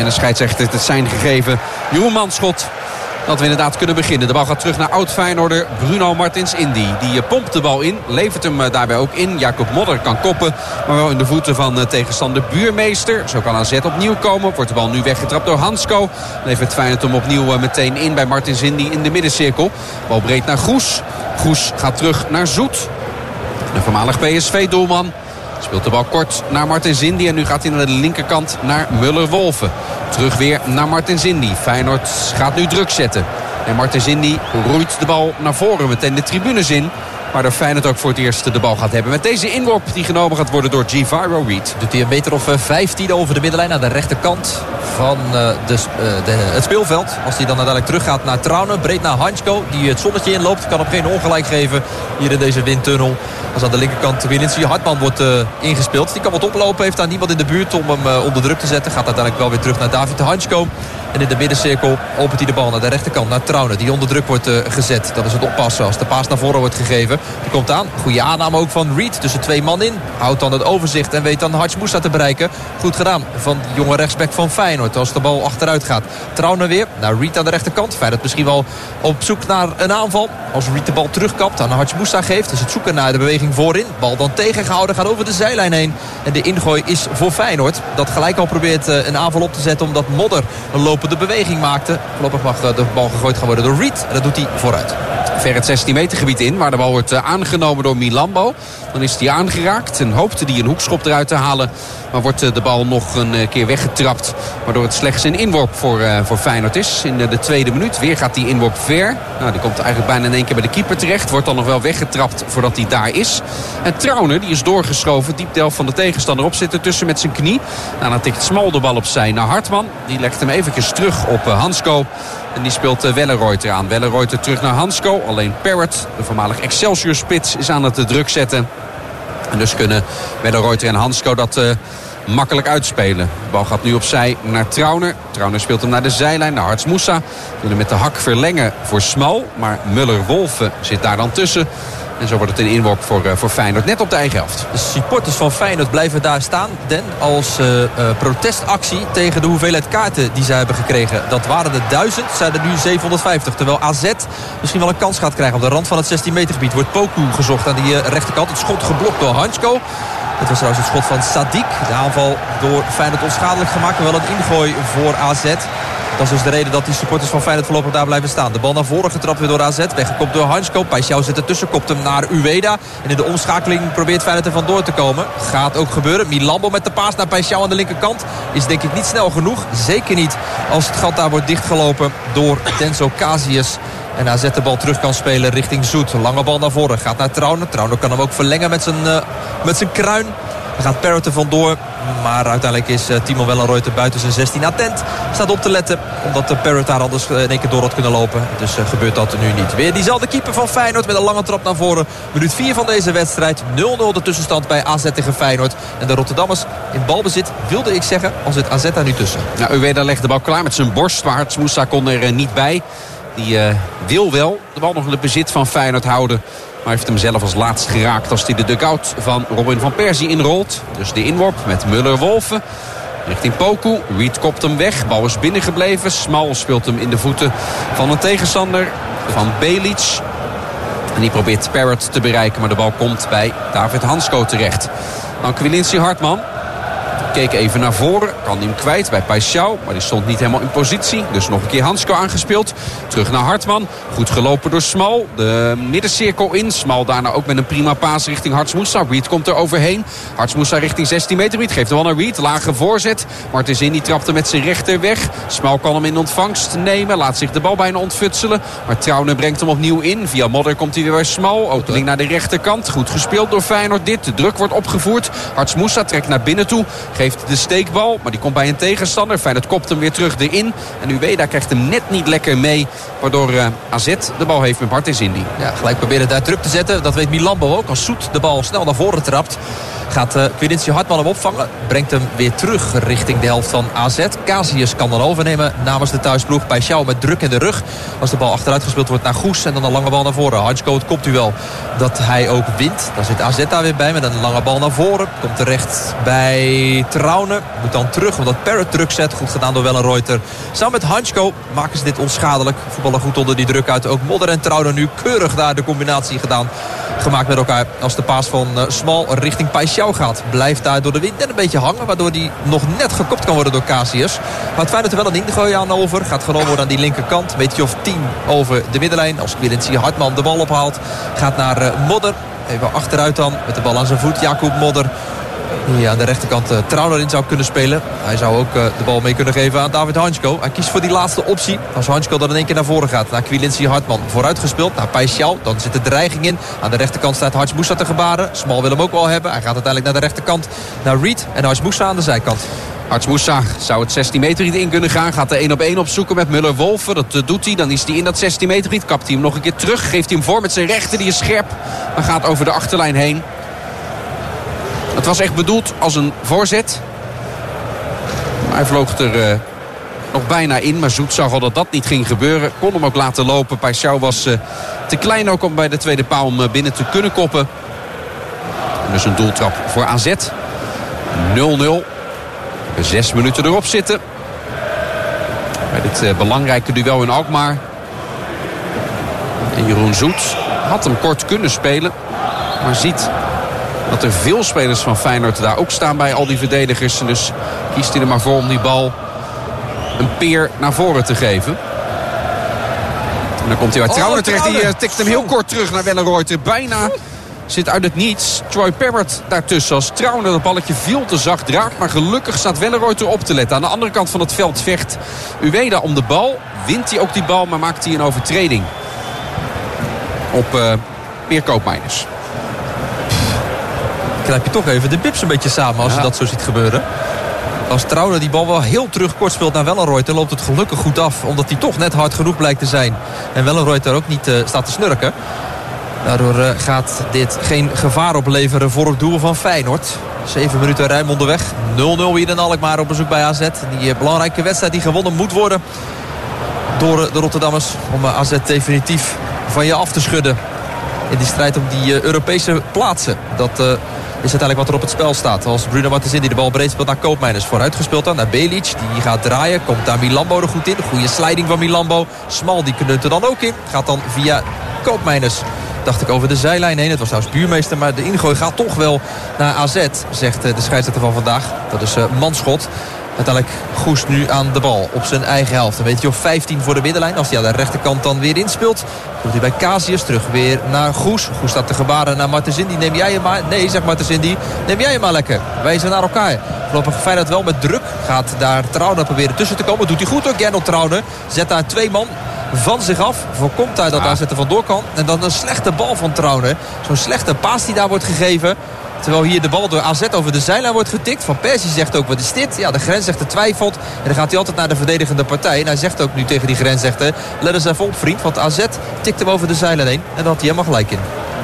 En de scheidsrechter heeft het sein gegeven. Jeroen Manschot. Dat we inderdaad kunnen beginnen. De bal gaat terug naar oud-Feyenoorder Bruno Martins Indy. Die pompt de bal in. Levert hem daarbij ook in. Jacob Modder kan koppen. Maar wel in de voeten van tegenstander Buurmeester. Zo kan A Z opnieuw komen. Wordt de bal nu weggetrapt door Hansko. Levert Feyenoord hem opnieuw meteen in bij Martins Indy in de middencirkel. Bal breed naar Goes. Goes gaat terug naar Zoet. De voormalig P S V-doelman. Speelt de bal kort naar Martins Indy. En nu gaat hij naar de linkerkant naar Muller-Wolfe. Terug weer naar Martins Indy. Feyenoord gaat nu druk zetten. En Martins Indy roeit de bal naar voren. Meteen de tribunes in. Maar de Feyenoord ook voor het eerst de bal gaat hebben. Met deze inworp die genomen gaat worden door Givaro Reed. Doet hij een meter of vijftien over de middenlijn aan de rechterkant van uh, de, uh, de, het speelveld. Als hij dan uiteindelijk teruggaat naar Trauner. Breed naar Hansko die het zonnetje inloopt. Kan hem geen ongelijk geven hier in deze windtunnel. Als aan de linkerkant Wilinski Hartman wordt uh, ingespeeld. Die kan wat oplopen. Heeft daar niemand in de buurt om hem uh, onder druk te zetten. Gaat uiteindelijk wel weer terug naar David Hansko. En in de middencirkel opent hij de bal naar de rechterkant. Naar Trauner die onder druk wordt uh, gezet. Dat is het oppassen als de paas naar voren wordt gegeven. Die komt aan. Goede aanname ook van Reed. Tussen twee man in. Houdt dan het overzicht en weet dan Hadj Moussa te bereiken. Goed gedaan van de jonge rechtsback van Feyenoord. Als de bal achteruit gaat. Trauner weer naar Reed aan de rechterkant. Feyenoord misschien wel op zoek naar een aanval. Als Reed de bal terugkapt aan Hadj Moussa geeft. Dus het zoeken naar de beweging voorin. Bal dan tegengehouden. Gaat over de zijlijn heen. En de ingooi is voor Feyenoord. Dat gelijk al probeert uh, een aanval op te zetten. Omdat Modder een lopende beweging maakte. Voorlopig mag uh, de bal gegooid gaan worden door Reed. En dat doet hij vooruit. Ver het zestien meter gebied in. Waar de bal wordt uh, aangenomen door Milambo. Dan is hij aangeraakt. En hoopte hij een hoekschop eruit te halen. Maar wordt uh, de bal nog een uh, keer weggetrapt. Waardoor het slechts een inworp voor, uh, voor Feyenoord is. In uh, de tweede minuut. Weer gaat die inworp ver. Nou, die komt eigenlijk bijna in één keer bij de keeper terecht. Wordt dan nog wel weggetrapt voordat hij daar is. En Trauner die is doorgeschoven. Diep de helft van de tegenstander op. Zit ertussen met zijn knie. Nou, dan tikt Smal de bal opzij naar Hartman. Die legt hem eventjes terug op uh, Hansko. En die speelt uh, Wellenreuter aan. Wellenreuter terug naar Hansko. Alleen Parrott, de voormalig Excelsior-spits, is aan het uh, druk zetten. En dus kunnen Wellenreuter en Hansko dat uh, makkelijk uitspelen. De bal gaat nu opzij naar Trauner. Trauner speelt hem naar de zijlijn, naar Hadj Moussa. Willen met de hak verlengen voor Smal. Maar Muller-Wolfe zit daar dan tussen. En zo wordt het een inworp voor, uh, voor Feyenoord. Net op de eigen helft. De supporters van Feyenoord blijven daar staan. Den als uh, uh, protestactie tegen de hoeveelheid kaarten die zij hebben gekregen. Dat waren er duizend. Zijn er nu zevenhonderdvijftig. Terwijl A Z misschien wel een kans gaat krijgen. Op de rand van het zestien meter gebied wordt Poku gezocht aan die uh, rechterkant. Het schot geblokt door Hansko. Het was trouwens het schot van Sadik. De aanval door Feyenoord onschadelijk gemaakt. Maar wel een ingooi voor A Z. Dat is dus de reden dat die supporters van Feyenoord voorlopig daar blijven staan. De bal naar voren getrapt weer door A Z. Weggekopt door Hansko. Paixão zit ertussen. Kopt hem naar Ueda. En in de omschakeling probeert Feyenoord er vandoor te komen. Gaat ook gebeuren. Milambo met de paas naar Paixão aan de linkerkant. Is denk ik niet snel genoeg. Zeker niet als het gat daar wordt dichtgelopen door Denso Casius. En A Z de bal terug kan spelen richting Zoet. Lange bal naar voren. Gaat naar Trauner. Trauner kan hem ook verlengen met zijn, uh, met zijn kruin. Dan gaat Parrott er vandoor. Maar uiteindelijk is uh, Timo Wellenreuter buiten zijn zestien attent. Staat op te letten. Omdat de Parrott daar anders in één keer door had kunnen lopen. Dus uh, gebeurt dat er nu niet. Weer diezelfde keeper van Feyenoord met een lange trap naar voren. Minuut vier van deze wedstrijd. nul nul de tussenstand bij A Z tegen Feyenoord. En de Rotterdammers in balbezit, wilde ik zeggen, al zit A Z daar nu tussen. Nou, Ueda legt de bal klaar met zijn borst. Maar Hadj Moussa kon er uh, niet bij. Die uh, wil wel de bal nog in het bezit van Feyenoord houden. Maar heeft hem zelf als laatst geraakt als hij de dugout van Robin van Persie inrolt. Dus de inworp met Muller-Wolfe. Richting Poku. Reed kopt hem weg. Bal is binnengebleven. Smal speelt hem in de voeten van een tegenstander. Van Belic. En die probeert Parrott te bereiken. Maar de bal komt bij David Hansko terecht. Dan Kwilinski Hartman. Keek even naar voren. Kan hij hem kwijt bij Paixão. Maar die stond niet helemaal in positie. Dus nog een keer Hansko aangespeeld. Terug naar Hartman. Goed gelopen door Smal. De middencirkel in. Smal daarna ook met een prima paas richting Hadj Moussa. Reed komt er overheen. Hadj Moussa richting zestien meter. Reed geeft de bal naar Reed. Lage voorzet. Martins Indy trapte met zijn rechter weg. Smal kan hem in ontvangst nemen. Laat zich de bal bijna ontfutselen. Maar Trauner brengt hem opnieuw in. Via Modder komt hij weer bij Smal. Opening naar de rechterkant. Goed gespeeld door Feyenoord dit. De druk wordt opgevoerd. Hadj Moussa trekt naar binnen toe. Geeft de steekbal, maar die komt bij een tegenstander. Feyenoord kopt hem weer terug erin. En Ueda krijgt hem net niet lekker mee. Waardoor uh, A Z de bal heeft met Martins Indy. Ja, gelijk proberen daar druk te zetten. Dat weet Milambo ook. Als Zoet de bal snel naar voren trapt. Gaat uh, Quincy Hartman hem opvangen. Brengt hem weer terug richting de helft van A Z. Casius kan dan overnemen namens de thuisploeg. Paixão met druk in de rug. Als de bal achteruit gespeeld wordt naar Goes. En dan een lange bal naar voren. Hansko, het kopduel dat hij ook wint. Dan zit A Z daar weer bij met een lange bal naar voren. Komt terecht bij Trauner. Moet dan terug omdat Parrott druk zet. Goed gedaan door Wellenreuter. Samen met Hansko maken ze dit onschadelijk. Voetballen goed onder die druk uit. Ook Modder en Trauner nu keurig daar de combinatie gedaan. Gemaakt met elkaar als de paas van uh, Smal richting Paixão gaat. Blijft daar door de wind net een beetje hangen. Waardoor die nog net gekopt kan worden door Casius. Houdt Feyenoord er wel een ingooi aan over. Gaat genomen worden aan die linkerkant. Meetje of tien over de middenlijn. Als Quincy Hartman de bal ophaalt. Gaat naar uh, Modder. Even achteruit dan. Met de bal aan zijn voet. Jacob Modder. Die aan de rechterkant uh, Trauner in zou kunnen spelen. Hij zou ook uh, de bal mee kunnen geven aan David Hansko. Hij kiest voor die laatste optie. Als Hansko dan in één keer naar voren gaat. Naar Quincy Hartman. Vooruitgespeeld naar Paixão. Dan zit de dreiging in. Aan de rechterkant staat Haj Moussa te gebaren. Smal wil hem ook wel hebben. Hij gaat uiteindelijk naar de rechterkant. Naar Reed. En Haj Moussa aan de zijkant. Haj Moussa zou het zestien meter in kunnen gaan. Gaat de één op één opzoeken met Muller-Wolfen. Dat uh, doet hij. Dan is hij in dat zestien meter. Kapt hij hem nog een keer terug. Geeft hij hem voor met zijn rechter. Die is scherp. Maar gaat over de achterlijn heen. Het was echt bedoeld als een voorzet. Maar hij vloog er uh, nog bijna in. Maar Zoet zag al dat dat niet ging gebeuren. Kon hem ook laten lopen. Paixão was uh, te klein ook om bij de tweede paal om uh, binnen te kunnen koppen. En dus een doeltrap voor A Z. nul nul. Zes minuten erop zitten. Bij dit uh, belangrijke duel in Alkmaar. En Jeroen Zoet had hem kort kunnen spelen. Maar ziet dat er veel spelers van Feyenoord daar ook staan bij al die verdedigers. En dus kiest hij er maar voor om die bal een peer naar voren te geven. En dan komt hij bij Trauner terecht. Die uh, tikt hem heel kort terug naar Wellenreuter. Bijna zit uit het niets Troy Parrott daartussen. Als Trauner dat balletje veel te zacht raakt. Maar gelukkig staat Wellenreuter op te letten. Aan de andere kant van het veld vecht Ueda om de bal. Wint hij ook die bal, maar maakt hij een overtreding op uh, Peer Koopmeiners. Knijp je toch even de bips een beetje samen als ja. je dat zo ziet gebeuren. Als Trauner die bal wel heel terug kort speelt naar Wellenreuter, loopt het gelukkig goed af. Omdat hij toch net hard genoeg blijkt te zijn. En Wellenreuter ook niet uh, staat te snurken. Daardoor uh, gaat dit geen gevaar opleveren voor het doel van Feyenoord. Zeven minuten ruim onderweg. nul nul hier in Alkmaar op bezoek bij A Z. Die uh, belangrijke wedstrijd die gewonnen moet worden door uh, de Rotterdammers. Om uh, A Z definitief van je af te schudden. In die strijd om die uh, Europese plaatsen. Dat uh, is uiteindelijk wat er op het spel staat. Als Bruno Martens die de bal breed speelt naar Koopmeiners. Vooruitgespeeld dan naar Belic. Die gaat draaien. Komt daar Milambo er goed in. Goede sliding van Milambo. Smal die knunt er dan ook in. Gaat dan via Koopmeiners. Dacht ik over de zijlijn heen. Het was trouwens buurmeester. Maar de ingooi gaat toch wel naar A Z. Zegt uh, de scheidsrechter van vandaag. Dat is uh, Manschot. Uiteindelijk Goes nu aan de bal op zijn eigen helft. Een beetje of vijftien voor de middenlijn. Als hij aan de rechterkant dan weer inspeelt. Komt hij bij Casius terug weer naar Goes. Goes staat te gebaren naar Martensindi. Neem jij hem maar. Nee, zegt Martensindi. Neem jij hem maar lekker. Wijzen naar elkaar. Voorlopig Feyenoord wel met druk. Gaat daar Trauner proberen tussen te komen. Doet hij goed ook. Gernot Trauner zet daar twee man van zich af. Voorkomt hij dat daar zetten vandoor kan. En dan een slechte bal van Trauner. Zo'n slechte paas die daar wordt gegeven. Terwijl hier de bal door A Z over de zijlijn wordt getikt. Van Persie zegt ook, wat is dit? Ja, de grensrechter twijfelt. En dan gaat hij altijd naar de verdedigende partij. En hij zegt ook nu tegen die grensrechter: let eens even op, vriend. Want A Z tikt hem over de zijlijn heen. En daar had hij helemaal gelijk in.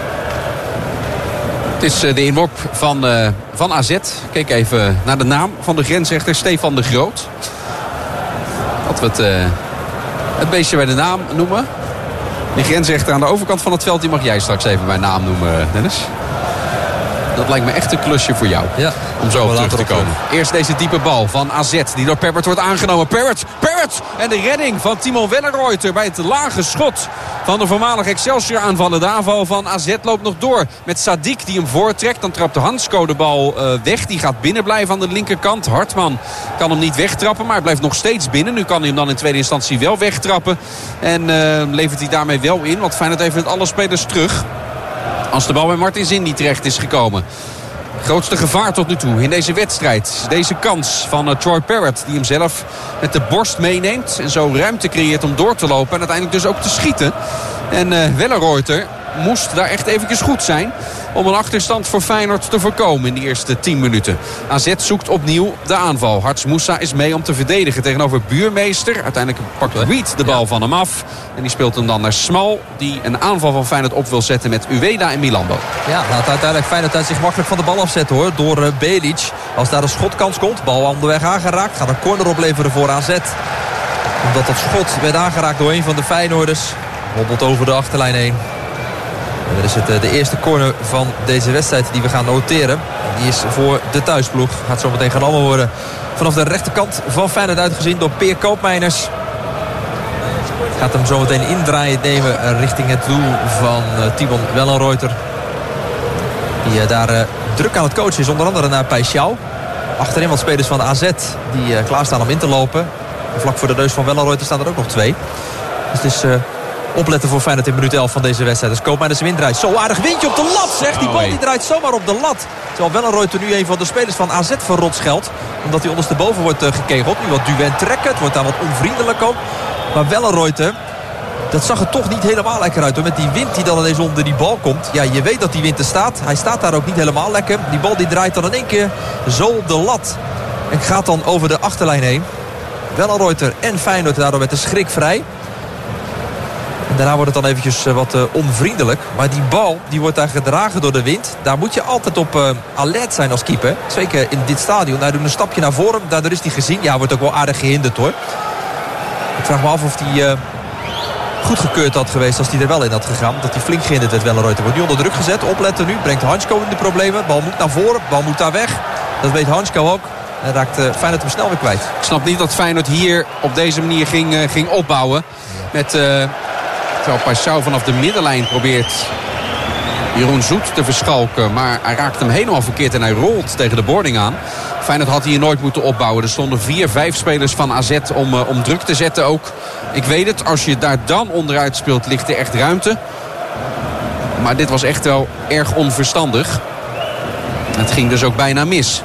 Het is de inworp van, uh, van A Z. Kijk even naar de naam van de grensrechter. Stefan de Groot. Dat we het, uh, het beestje bij de naam noemen. Die grensrechter aan de overkant van het veld, die mag jij straks even bij naam noemen, Dennis. Dat lijkt me echt een klusje voor jou. Ja, om zo op terug te komen. Eerst deze diepe bal van A Z. Die door Parrott wordt aangenomen. Parrott, Parrott. En de redding van Timo Wellenreuter bij het lage schot van de voormalige Excelsior aanvallen. De aanval van A Z loopt nog door. Met Sadiq die hem voortrekt. Dan trapt Hansko de bal uh, weg. Die gaat binnen blijven aan de linkerkant. Hartman kan hem niet wegtrappen. Maar hij blijft nog steeds binnen. Nu kan hij hem dan in tweede instantie wel wegtrappen. En uh, levert hij daarmee wel in. Want Feyenoord heeft met alle spelers terug. Als de bal bij Martins Indy terecht is gekomen. Grootste gevaar tot nu toe in deze wedstrijd. Deze kans van uh, Troy Parrott. Die hem zelf met de borst meeneemt. En zo ruimte creëert om door te lopen. En uiteindelijk dus ook te schieten. En uh, Wellenreuter moest daar echt eventjes goed zijn om een achterstand voor Feyenoord te voorkomen in die eerste tien minuten. A Z zoekt opnieuw de aanval. Harts Moussa is mee om te verdedigen tegenover Buurmeester. Uiteindelijk pakt Reed de bal van hem af. En die speelt hem dan naar Smal, die een aanval van Feyenoord op wil zetten met Uweda en Milambo. Ja, laat uiteindelijk Feyenoord uit zich makkelijk van de bal afzetten hoor. Door uh, Belic. Als daar een schotkans komt, bal onderweg aangeraakt. Gaat een corner opleveren voor A Z. Omdat dat schot werd aangeraakt door een van de Feyenoorders. Hobbelt over de achterlijn heen. En dat is het, uh, de eerste corner van deze wedstrijd die we gaan noteren. Die is voor de thuisploeg. Gaat zo meteen genomen worden vanaf de rechterkant van Feyenoord uitgezien door Peer Koopmeiners. Gaat hem zo meteen indraaien nemen richting het doel van uh, Timon Wellenreuter. Die uh, daar uh, druk aan het coachen is. Onder andere naar Paixão. Achterin wat spelers van A Z die uh, klaarstaan om in te lopen. En vlak voor de neus van Wellenreuter staan er ook nog twee. Dus het is uh, opletten voor Feyenoord in minuut elf van deze wedstrijd. Dus Koopmeiners hem indraait. Zo aardig windje op de lat zeg. Die bal die draait zomaar op de lat. Terwijl Wellenreuter nu een van de spelers van A Z verrot scheldt. Omdat hij ondersteboven wordt uh, gekegeld. Nu wat duwen trekken. Het wordt daar wat onvriendelijk ook. Maar Wellenreuter, dat zag er toch niet helemaal lekker uit hoor. Met die wind die dan ineens onder die bal komt. Ja, je weet dat die wind er staat. Hij staat daar ook niet helemaal lekker. Die bal die draait dan in één keer zo op de lat. En gaat dan over de achterlijn heen. Wellenreuter en Feyenoord daardoor met de schrik vrij. En daarna wordt het dan eventjes wat uh, onvriendelijk. Maar die bal die wordt daar gedragen door de wind. Daar moet je altijd op uh, alert zijn als keeper. Zeker in dit stadion. Hij doet een stapje naar voren. Daardoor is hij gezien. Ja, wordt ook wel aardig gehinderd hoor. Ik vraag me af of hij uh, goedgekeurd had geweest als hij er wel in had gegaan. Dat hij flink gehinderd werd. Wellenreuter wordt nu onder druk gezet. Opletten nu. Brengt Hansko in de problemen. Bal moet naar voren. Bal moet daar weg. Dat weet Hansko ook. En raakt uh, Feyenoord hem snel weer kwijt. Ik snap niet dat Feyenoord hier op deze manier ging, uh, ging opbouwen. Met, uh, terwijl Paixão vanaf de middenlijn probeert Jeroen Zoet te verschalken. Maar hij raakt hem helemaal verkeerd en hij rolt tegen de boarding aan. Feyenoord had hier nooit moeten opbouwen. Er stonden vier, vijf spelers van A Z om, uh, om druk te zetten ook. Ik weet het, als je daar dan onderuit speelt ligt er echt ruimte. Maar dit was echt wel erg onverstandig. Het ging dus ook bijna mis.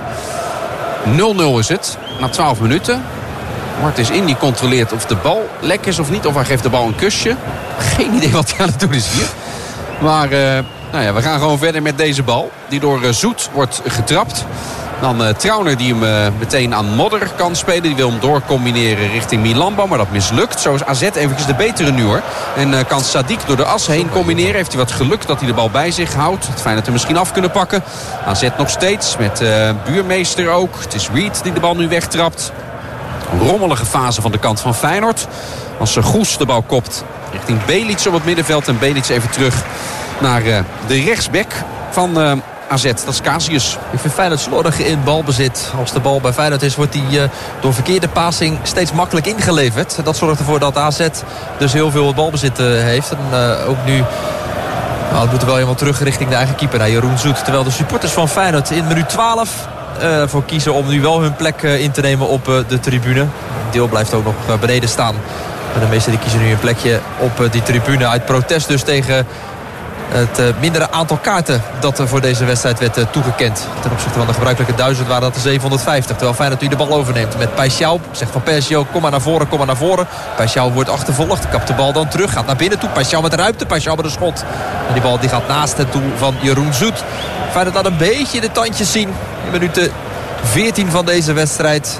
nul nul is het, na twaalf minuten. Martins Indy controleert of de bal lek is of niet. Of hij geeft de bal een kusje. Geen idee wat hij aan het doen is hier. Maar uh, nou ja, we gaan gewoon verder met deze bal. Die door uh, Zoet wordt getrapt. Dan uh, Trauner die hem uh, meteen aan Modder kan spelen. Die wil hem doorcombineren richting Milambo. Maar dat mislukt. Zo is A Z eventjes de betere nu hoor. En uh, kan Sadiq door de as heen combineren. Heeft hij wat geluk dat hij de bal bij zich houdt. Het Feyenoord er misschien af kunnen pakken. A Z nog steeds met uh, Buurmeester ook. Het is Reed die de bal nu wegtrapt. Een rommelige fase van de kant van Feyenoord. Als Goes de bal kopt richting Belic op het middenveld. En Belic even terug naar uh, de rechtsback van uh, A Z. Dat is Casius. Ik vind Feyenoord slordig in balbezit. Als de bal bij Feyenoord is, wordt die uh, door verkeerde passing steeds makkelijk ingeleverd. Dat zorgt ervoor dat A Z dus heel veel balbezit uh, heeft. En uh, ook nu... Nou, het moet wel helemaal terug richting de eigen keeper, naar Jeroen Zoet. Terwijl de supporters van Feyenoord in minuut twaalf uh, voor kiezen om nu wel hun plek uh, in te nemen op uh, de tribune. Een deel blijft ook nog uh, beneden staan. Maar de meesten die kiezen nu een plekje op uh, die tribune uit protest dus tegen het uh, mindere aantal kaarten dat uh, voor deze wedstrijd werd uh, toegekend. Ten opzichte van de gebruikelijke duizend waren dat er zevenhonderdvijftig. Terwijl Feyenoord nu de bal overneemt met Paixão. Zegt van Persie, kom maar naar voren, kom maar naar voren. Paixão wordt achtervolgd, kapt de bal dan terug, gaat naar binnen toe. Paixão met de ruimte, Paixão met een schot. En die bal die gaat naast het doel van Jeroen Zoet. Feyenoord laat een beetje de tandjes zien in minuut veertien van deze wedstrijd.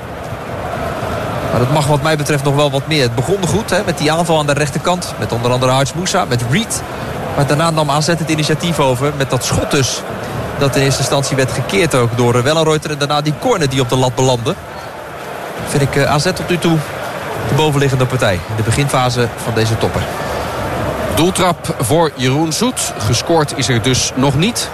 Maar dat mag wat mij betreft nog wel wat meer. Het begon goed hè, met die aanval aan de rechterkant. Met onder andere Harts Moussa, met Reed. Maar daarna nam A Z het initiatief over met dat schot dus. Dat in eerste instantie werd gekeerd ook door Wellenreuter. En daarna die corner die op de lat belandde. Vind ik A Z tot nu toe de bovenliggende partij. In de beginfase van deze topper. Doeltrap voor Jeroen Zoet. Gescoord is er dus nog niet.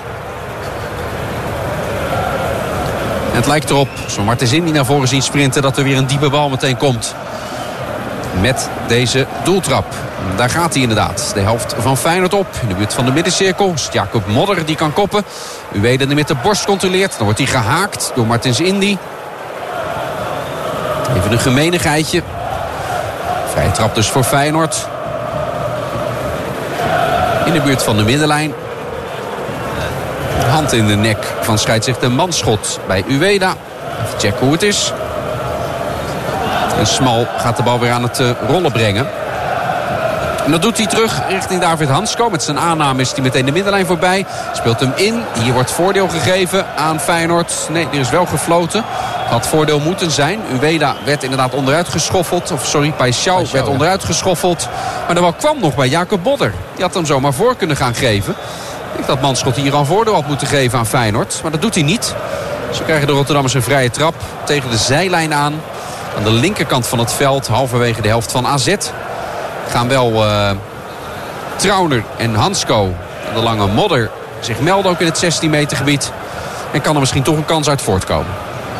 En het lijkt erop, zo Martins Indy naar voren zien sprinten, dat er weer een diepe bal meteen komt. Met deze doeltrap. Daar gaat hij inderdaad. De helft van Feyenoord op. In de buurt van de middencirkel. Is Jacob Modder die kan koppen. Uweda de met de borst controleert. Dan wordt hij gehaakt door Martins Indy. Even een gemeenigheidje. Vrije trap dus voor Feyenoord. In de buurt van de middenlijn. Hand in de nek van scheidsrechter Manschot bij Uweda. Even checken hoe het is. En Smal gaat de bal weer aan het uh, rollen brengen. En dat doet hij terug richting David Hansko. Met zijn aanname is hij meteen de middenlijn voorbij. Speelt hem in. Hier wordt voordeel gegeven aan Feyenoord. Nee, er is wel gefloten. Had voordeel moeten zijn. Uweda werd inderdaad onderuit geschoffeld. Of sorry, Paixão werd onderuit geschoffeld. Maar de bal kwam nog bij Jacob Bodder. Die had hem zomaar voor kunnen gaan geven. Ik denk dat Manschot hier al voordeel had moeten geven aan Feyenoord. Maar dat doet hij niet. Zo krijgen de Rotterdammers een vrije trap tegen de zijlijn aan. Aan de linkerkant van het veld, halverwege de helft van A Z. Gaan wel uh, Trauner en Hansko, de lange modder, zich melden ook in het zestien meter gebied. En kan er misschien toch een kans uit voortkomen.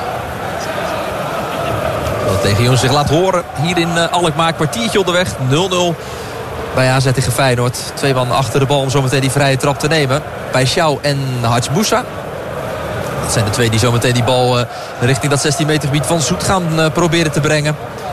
Dat tegen jongens zich laat horen hier in uh, Alkmaar. Kwartiertje onderweg, nul nul bij A Z tegen Feyenoord. Twee man achter de bal om zometeen die vrije trap te nemen. Paixão en Hadj Moussa. Dat zijn de twee die zometeen die bal uh, richting dat zestien meter gebied van Zoet gaan uh, proberen te brengen.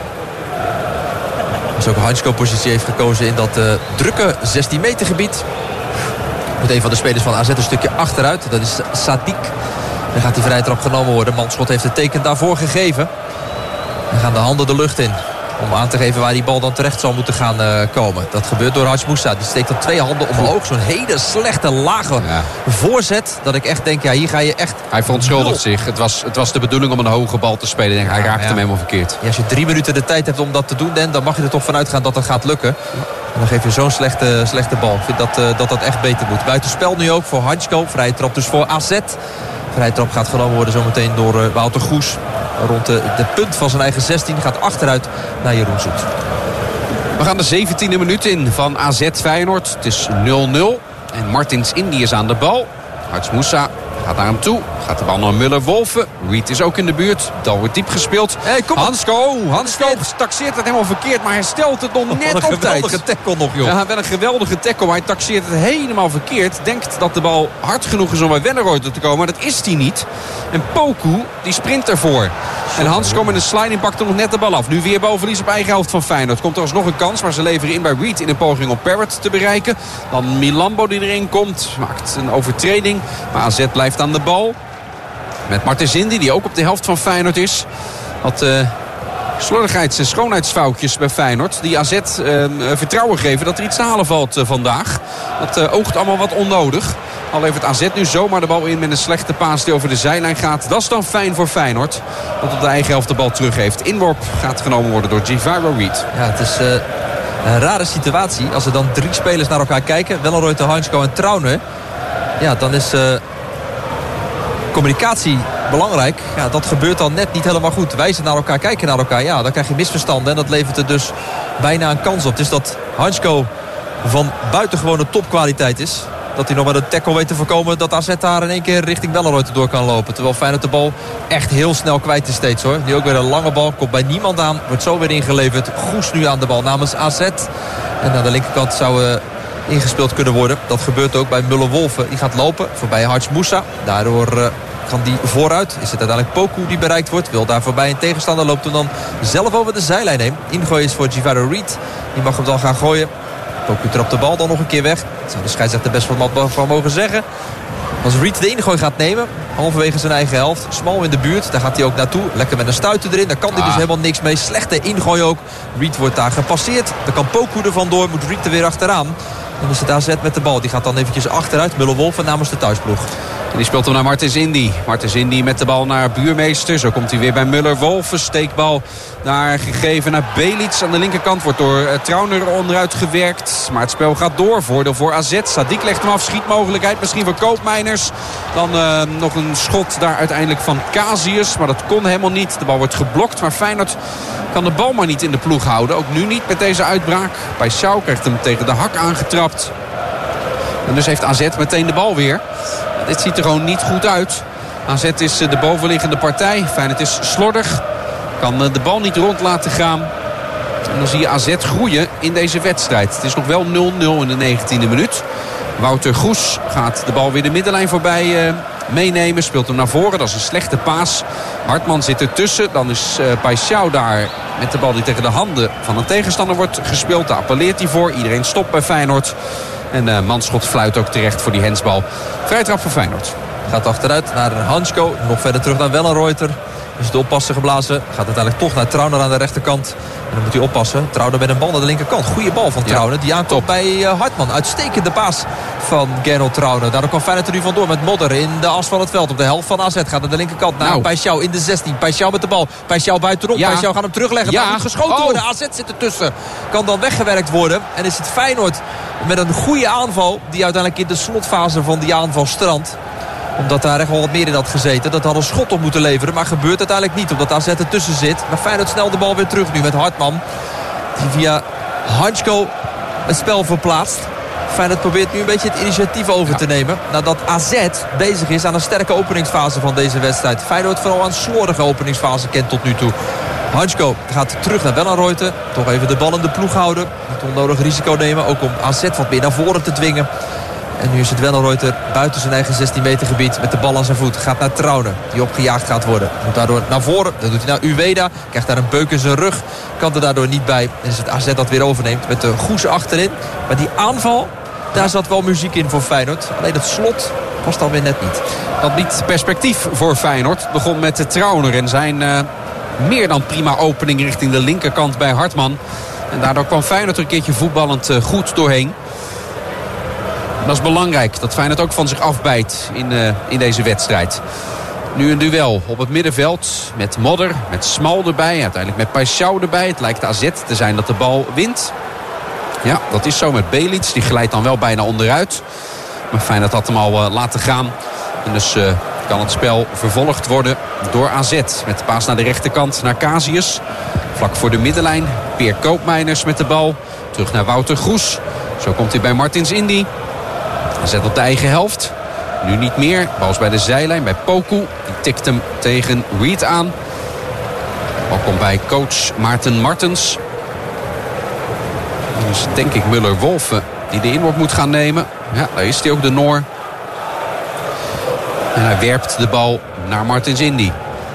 Dus ook Hansko positie heeft gekozen in dat uh, drukke zestien meter gebied. Moet een van de spelers van A Z een stukje achteruit. Dat is Sadik. Dan gaat die vrije trap genomen worden. Manschot heeft het teken daarvoor gegeven. Dan gaan de handen de lucht in. Om aan te geven waar die bal dan terecht zal moeten gaan uh, komen. Dat gebeurt door Hadj Moussa. Die steekt dan twee handen omhoog. Zo'n hele slechte, lage ja. voorzet. Dat ik echt denk, ja, hier ga je echt... Hij verontschuldigt zich. Het was, het was de bedoeling om een hoge bal te spelen. Denk, hij raakt ja. hem helemaal verkeerd. Ja, als je drie minuten de tijd hebt om dat te doen, Dan, dan mag je er toch vanuit gaan dat dat gaat lukken. En dan geef je zo'n slechte, slechte bal. Ik vind dat, uh, dat dat echt beter moet. Buitenspel nu ook voor Hansko. Vrije trap dus voor A Z. Vrije trap gaat genomen worden zometeen door uh, Wouter Goes. Rond de, de punt van zijn eigen zestien. Gaat achteruit naar Jeroen Zoet. We gaan de zeventiende minuut in van A Z Feyenoord. Het is nul nul. En Martins Indy is aan de bal. Hadj Moussa gaat naar hem toe. Gaat de bal naar Müller-Wolfen. Reed is ook in de buurt. Dan wordt diep gespeeld. Hey, kom Hansko. Hansko taxeert het helemaal verkeerd. Maar hij stelt het nog net op tijd. Een geweldige tackle nog, joh. Ja, wel een geweldige tackle. Maar hij taxeert het helemaal verkeerd. Denkt dat de bal hard genoeg is om bij Wennerreuter te komen. Maar dat is hij niet. En Poku, die sprint ervoor. En Hansko met een sliding pakt er nog net de bal af. Nu weer balverlies op eigen helft van Feyenoord. Komt er alsnog een kans. Maar ze leveren in bij Reed in een poging om Parrott te bereiken. Dan Milambo die erin komt. Maakt een overtreding. Maar A Z blijft aan de bal. Met Martins Indy, die ook op de helft van Feyenoord is. Had uh, slordigheids- en schoonheidsfoutjes bij Feyenoord. Die A Z uh, vertrouwen geven dat er iets te halen valt uh, vandaag. Dat uh, oogt allemaal wat onnodig. Al levert A Z nu zomaar de bal in met een slechte paas die over de zijlijn gaat. Dat is dan fijn voor Feyenoord. Dat op de eigen helft de bal terug heeft. Inworp gaat genomen worden door Givaro Reed. Ja, het is uh, een rare situatie. Als er dan drie spelers naar elkaar kijken. Wennerreuter, Hansko en Trauner. Ja, dan is... Uh, communicatie belangrijk. Ja, dat gebeurt dan net niet helemaal goed. Wijzen naar elkaar, kijken naar elkaar. Ja, dan krijg je misverstanden. En dat levert er dus bijna een kans op. Dus dat Hansko van buitengewone topkwaliteit is. Dat hij nog met een tackle weet te voorkomen. Dat A Z daar in één keer richting Wellenreuter door kan lopen. Terwijl Feyenoord de bal echt heel snel kwijt is steeds, hoor. Nu ook weer een lange bal. Komt bij niemand aan. Wordt zo weer ingeleverd. Goes nu aan de bal namens A Z. En aan de linkerkant zou... Uh, ingespeeld kunnen worden. Dat gebeurt ook bij Müller-Wolfen. Die gaat lopen voorbij Hadj Moussa. Daardoor uh, kan die vooruit. Is het uiteindelijk Poku die bereikt wordt. Wil daar voorbij een tegenstander. Loopt hem dan zelf over de zijlijn heen. Ingooi is voor Givaro Reed. Die mag hem dan gaan gooien. Poku trapt de bal dan nog een keer weg. Dat zou de scheidsrechter best wat van mogen zeggen. Als Reed de ingooi gaat nemen. Halverwege zijn eigen helft. Smal in de buurt. Daar gaat hij ook naartoe. Lekker met een stuiter erin. Daar kan hij ah. dus helemaal niks mee. Slechte ingooi ook. Reed wordt daar gepasseerd. Dan kan Poku er vandoor. Moet Reed er weer achteraan. En is het A Z met de bal. Die gaat dan eventjes achteruit. Müller-Wolfen namens de thuisploeg. En die speelt hem naar Martins Indy. Martins Indy met de bal naar Buurmeester. Zo komt hij weer bij Müller-Wolfen. Steekbal daar gegeven naar Belits. Aan de linkerkant wordt door uh, Trauner onderuit gewerkt. Maar het spel gaat door. Voordeel voor A Z. Sadik legt hem af. Schietmogelijkheid misschien voor Koopmeiners. Dan uh, nog een schot daar uiteindelijk van Casius. Maar dat kon helemaal niet. De bal wordt geblokt. Maar Feyenoord kan de bal maar niet in de ploeg houden. Ook nu niet met deze uitbraak. Paixão krijgt hem tegen de hak aangetrapt. En dus heeft A Z meteen de bal weer. Dit ziet er gewoon niet goed uit. A Z is de bovenliggende partij. Feyenoord is slordig. Kan de bal niet rond laten gaan. En dan zie je A Z groeien in deze wedstrijd. Het is nog wel nul nul in de negentiende minuut. Wouter Goes gaat de bal weer de middenlijn voorbij uh, meenemen. Speelt hem naar voren. Dat is een slechte paas. Hartman zit ertussen. Dan is uh, Paixão daar met de bal die tegen de handen van een tegenstander wordt gespeeld. Daar appelleert hij voor. Iedereen stopt bij Feyenoord. En uh, Manschot fluit ook terecht voor die hensbal. Vrije trap voor Feyenoord. Gaat achteruit naar Hansko. Nog verder terug naar Wellenreuter. Dus de oppassen geblazen. Gaat uiteindelijk toch naar Trauner aan de rechterkant. En dan moet hij oppassen. Trauner met een bal naar de linkerkant. Goede bal van Trauner. Ja, die aankomt bij uh, Hartman. Uitstekende paas van Gernot Trauner. Daardoor kwam Feyenoord er nu vandoor met Modder in de as van het veld. Op de helft van A Z gaat naar de linkerkant. Naar nou. Paixão in de zestien. Paixão met de bal. Paixão buitenop. Ja. Paixão gaat hem terugleggen. Ja. Daar moet geschoten oh. worden. A Z zit ertussen. Kan dan weggewerkt worden. En is het Feyenoord met een goede aanval. Die uiteindelijk in de slotfase van die aanval strandt. Omdat daar echt wel wat meer in had gezeten. Dat had een schot op moeten leveren. Maar gebeurt uiteindelijk niet. Omdat A Z ertussen zit. Maar Feyenoord snel de bal weer terug nu met Hartman. Die via Hansko het spel verplaatst. Feyenoord probeert nu een beetje het initiatief over ja. te nemen. Nadat A Z bezig is aan een sterke openingsfase van deze wedstrijd. Feyenoord vooral aan een slordige openingsfase kent tot nu toe. Hansko gaat terug naar Wellenreuter. Toch even de bal in de ploeg houden. Niet onnodig risico nemen. Ook om A Z wat meer naar voren te dwingen. En nu is het Wellenreuter buiten zijn eigen zestien meter gebied met de bal aan zijn voet. Gaat naar Trauner, die opgejaagd gaat worden. Moet daardoor naar voren, dat doet hij naar Uweda. Krijgt daar een beuk in zijn rug, kan er daardoor niet bij. En is het A Z dat weer overneemt met de Goes achterin. Maar die aanval, daar zat wel muziek in voor Feyenoord. Alleen het slot was dan weer net niet. Dat biedt perspectief voor Feyenoord. Het begon met de Trauner en zijn uh, meer dan prima opening richting de linkerkant bij Hartman. En daardoor kwam Feyenoord er een keertje voetballend uh, goed doorheen. Dat is belangrijk, dat Feyenoord ook van zich afbijt in, uh, in deze wedstrijd. Nu een duel op het middenveld met Modder, met Smal erbij. Uiteindelijk met Paixão erbij. Het lijkt A Z te zijn dat de bal wint. Ja, dat is zo met Belic. Die glijdt dan wel bijna onderuit. Maar Feyenoord had hem al uh, laten gaan. En dus uh, kan het spel vervolgd worden door A Z. Met de paas naar de rechterkant naar Casius. Vlak voor de middenlijn. Peer Koopmeiners met de bal. Terug naar Wouter Goes. Zo komt hij bij Martins Indy. Hij zet op de eigen helft. Nu niet meer. Bal is bij de zijlijn bij Poku. Die tikt hem tegen Reed aan. Bal komt bij coach Maarten Martens. Dus denk ik Muller-Wolfe die de inworp moet gaan nemen. Ja, daar is hij ook, de Noor. En hij werpt de bal naar Martins Indy.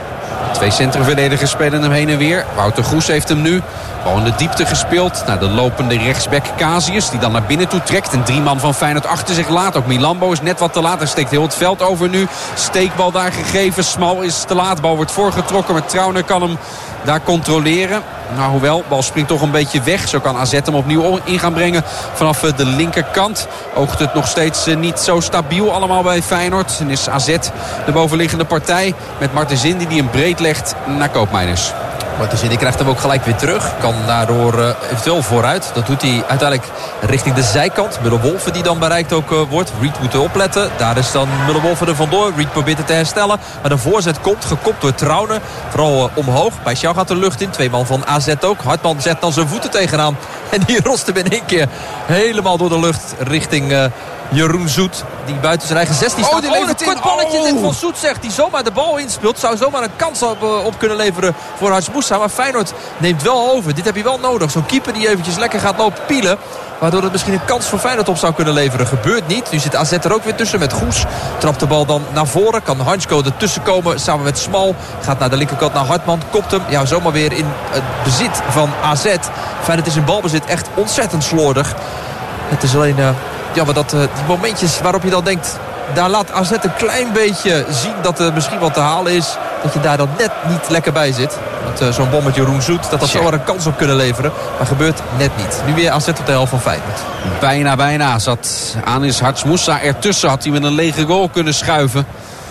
Twee centrumverdedigers spelen hem heen en weer. Wouter Goes heeft hem nu. Bal in de diepte gespeeld naar de lopende rechtsback Casius. Die dan naar binnen toe trekt. En drie man van Feyenoord achter zich laat. Ook Milambo is net wat te laat. Hij steekt heel het veld over nu. Steekbal daar gegeven. Smal is te laat. Bal wordt voorgetrokken. Maar Trauner kan hem daar controleren. Nou, hoewel, bal springt toch een beetje weg. Zo kan A Z hem opnieuw in gaan brengen vanaf de linkerkant. Oogt het nog steeds niet zo stabiel allemaal bij Feyenoord. En is A Z de bovenliggende partij met Martens Indy die hem breed legt naar Koopmeiners. Martens Indy krijgt hem ook gelijk weer terug. Kan daardoor uh, eventueel vooruit. Dat doet hij uiteindelijk richting de zijkant. Muller-Wolfe die dan bereikt ook uh, wordt. Reed moet opletten. Daar is dan Muller-Wolfe er vandoor. Reed probeert het te herstellen. Maar de voorzet komt. Gekopt door Trauner. Vooral uh, omhoog. Paixão gaat de lucht in. Twee man van A Z ook. Hartman zet dan zijn voeten tegenaan. En die rost hem in één keer helemaal door de lucht richting... Uh, Jeroen Zoet, die buiten zijn eigen zestien staat. Oh, die levert oh, een kort balletje oh. net van Zoet zegt. Die zomaar de bal inspeelt. Zou zomaar een kans op, uh, op kunnen leveren voor Hats Moussa. Maar Feyenoord neemt wel over. Dit heb je wel nodig. Zo'n keeper die eventjes lekker gaat lopen pielen. Waardoor het misschien een kans voor Feyenoord op zou kunnen leveren. Gebeurt niet. Nu zit A Z er ook weer tussen met Goes. Trapt de bal dan naar voren. Kan Hansko ertussen komen samen met Smal. Gaat naar de linkerkant naar Hartman. Kopt hem. Ja, zomaar weer in het bezit van A Z. Feyenoord is in balbezit echt ontzettend slordig. Het is alleen... Uh, Ja, maar dat, uh, die momentjes waarop je dan denkt... daar laat A Z een klein beetje zien dat er misschien wat te halen is. Dat je daar dan net niet lekker bij zit. Want uh, zo'n bom met Jeroen Zoet, dat dat zomaar een kans op kunnen leveren. Maar gebeurt net niet. Nu weer A Z op de helft van Feyenoord. Bijna, bijna zat Anis Hats Moussa ertussen. Had hij met een lege goal kunnen schuiven.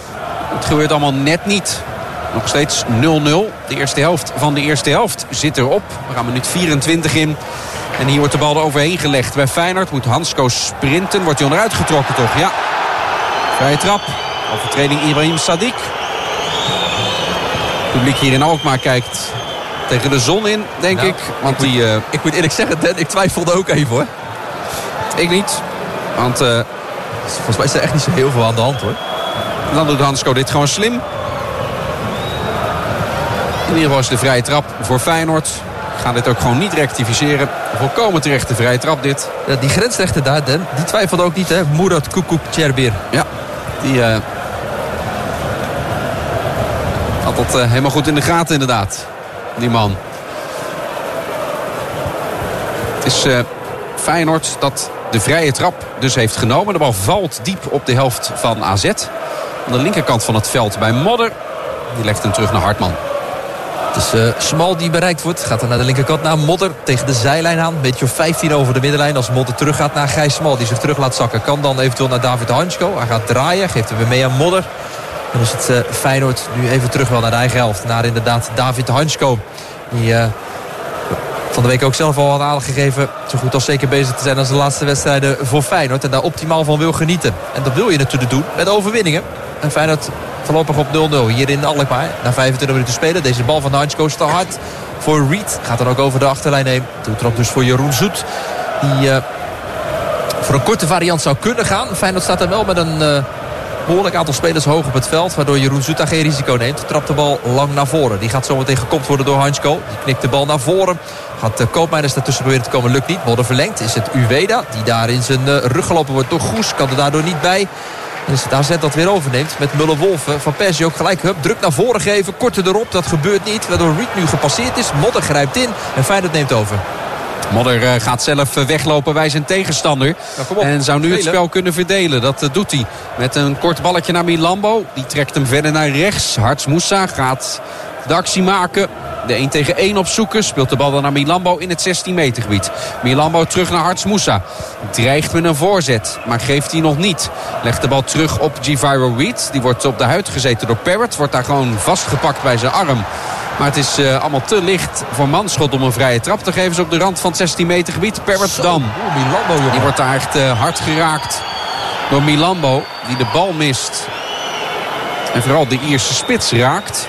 Het gebeurt allemaal net niet. Nog steeds nul nul. De eerste helft van de eerste helft zit erop. We gaan minuut vierentwintig in. En hier wordt de bal er overheen gelegd. Bij Feyenoord moet Hansko sprinten. Wordt hij onderuit getrokken toch? Ja. Vrije trap. Overtreding Ibrahim Sadiq. Het publiek hier in Alkmaar kijkt tegen de zon in, denk nou, ik. Want ik, die, moet, uh, ik moet eerlijk zeggen, Dan, ik twijfelde ook even hoor. Ik niet. Want uh, volgens mij is er echt niet zo heel veel aan de hand hoor. Dan doet Hansko dit gewoon slim. In ieder geval is de vrije trap voor Feyenoord. Gaan dit ook gewoon niet rectificeren. Volkomen terecht de vrije trap dit. Ja, die grensrechter daar, Dan, die twijfelde ook niet, hè? Murat Kukupçerbir. Ja, die uh, had dat uh, helemaal goed in de gaten inderdaad. Die man. Het is uh, Feyenoord dat de vrije trap dus heeft genomen. De bal valt diep op de helft van A Z. Aan de linkerkant van het veld bij Modder. Die legt hem terug naar Hartman. Het is uh, Smal die bereikt wordt. Gaat dan naar de linkerkant naar Modder. Tegen de zijlijn aan. Een beetje of vijftien over de middenlijn. Als Modder terug gaat naar Gijs Smal. Die zich terug laat zakken. Kan dan eventueel naar David Hansko. Hij gaat draaien. Geeft hem weer mee aan Modder. Dan is het uh, Feyenoord nu even terug wel naar de eigen helft. Naar inderdaad David Hansko. Die uh, van de week ook zelf al had aangegeven. Zo goed als zeker bezig te zijn als de laatste wedstrijden voor Feyenoord. En daar optimaal van wil genieten. En dat wil je natuurlijk doen met overwinningen. En Feyenoord voorlopig op nul nul hier in Alkmaar. Na vijfentwintig minuten spelen. Deze bal van Hansko is te hard voor Reed. Gaat dan ook over de achterlijn heen. Toetrap dus voor Jeroen Zoet. Die uh, voor een korte variant zou kunnen gaan. Feyenoord staat er wel met een uh, behoorlijk aantal spelers hoog op het veld. Waardoor Jeroen Zoet daar geen risico neemt. Trapt de bal lang naar voren. Die gaat zometeen gekopt worden door Hansko. Die knikt de bal naar voren. Gaat uh, Koopmeiners daartussen proberen te komen. Lukt niet. Modder verlengt. Is het Uweda. Die daar in zijn uh, rug gelopen wordt door Goes. Kan er daardoor niet bij. En is het A Z dat weer overneemt met Muller-Wolfen. Van Persie ook gelijk hup, druk naar voren geven. Korte erop, dat gebeurt niet. Waardoor Reed nu gepasseerd is. Modder grijpt in en Feyenoord neemt over. Modder uh, gaat zelf uh, weglopen bij zijn tegenstander. Nou, en zou nu spelen. Het spel kunnen verdelen. Dat uh, doet hij met een kort balletje naar Milambo. Die trekt hem verder naar rechts. Harts Moussa gaat de actie maken. De één tegen één opzoeken. Speelt de bal dan naar Milambo in het zestien meter gebied. Milambo terug naar Harts Moussa. Dreigt met een voorzet. Maar geeft hij nog niet. Legt de bal terug op Givairo Reed. Die wordt op de huid gezeten door Parrott. Wordt daar gewoon vastgepakt bij zijn arm. Maar het is uh, allemaal te licht voor Manschot om een vrije trap te geven. Ze op de rand van het zestien meter gebied. Parrott dan. Oh, Milambo, jongen. Die wordt daar echt uh, hard geraakt door Milambo. Die de bal mist. En vooral de Ierse spits raakt.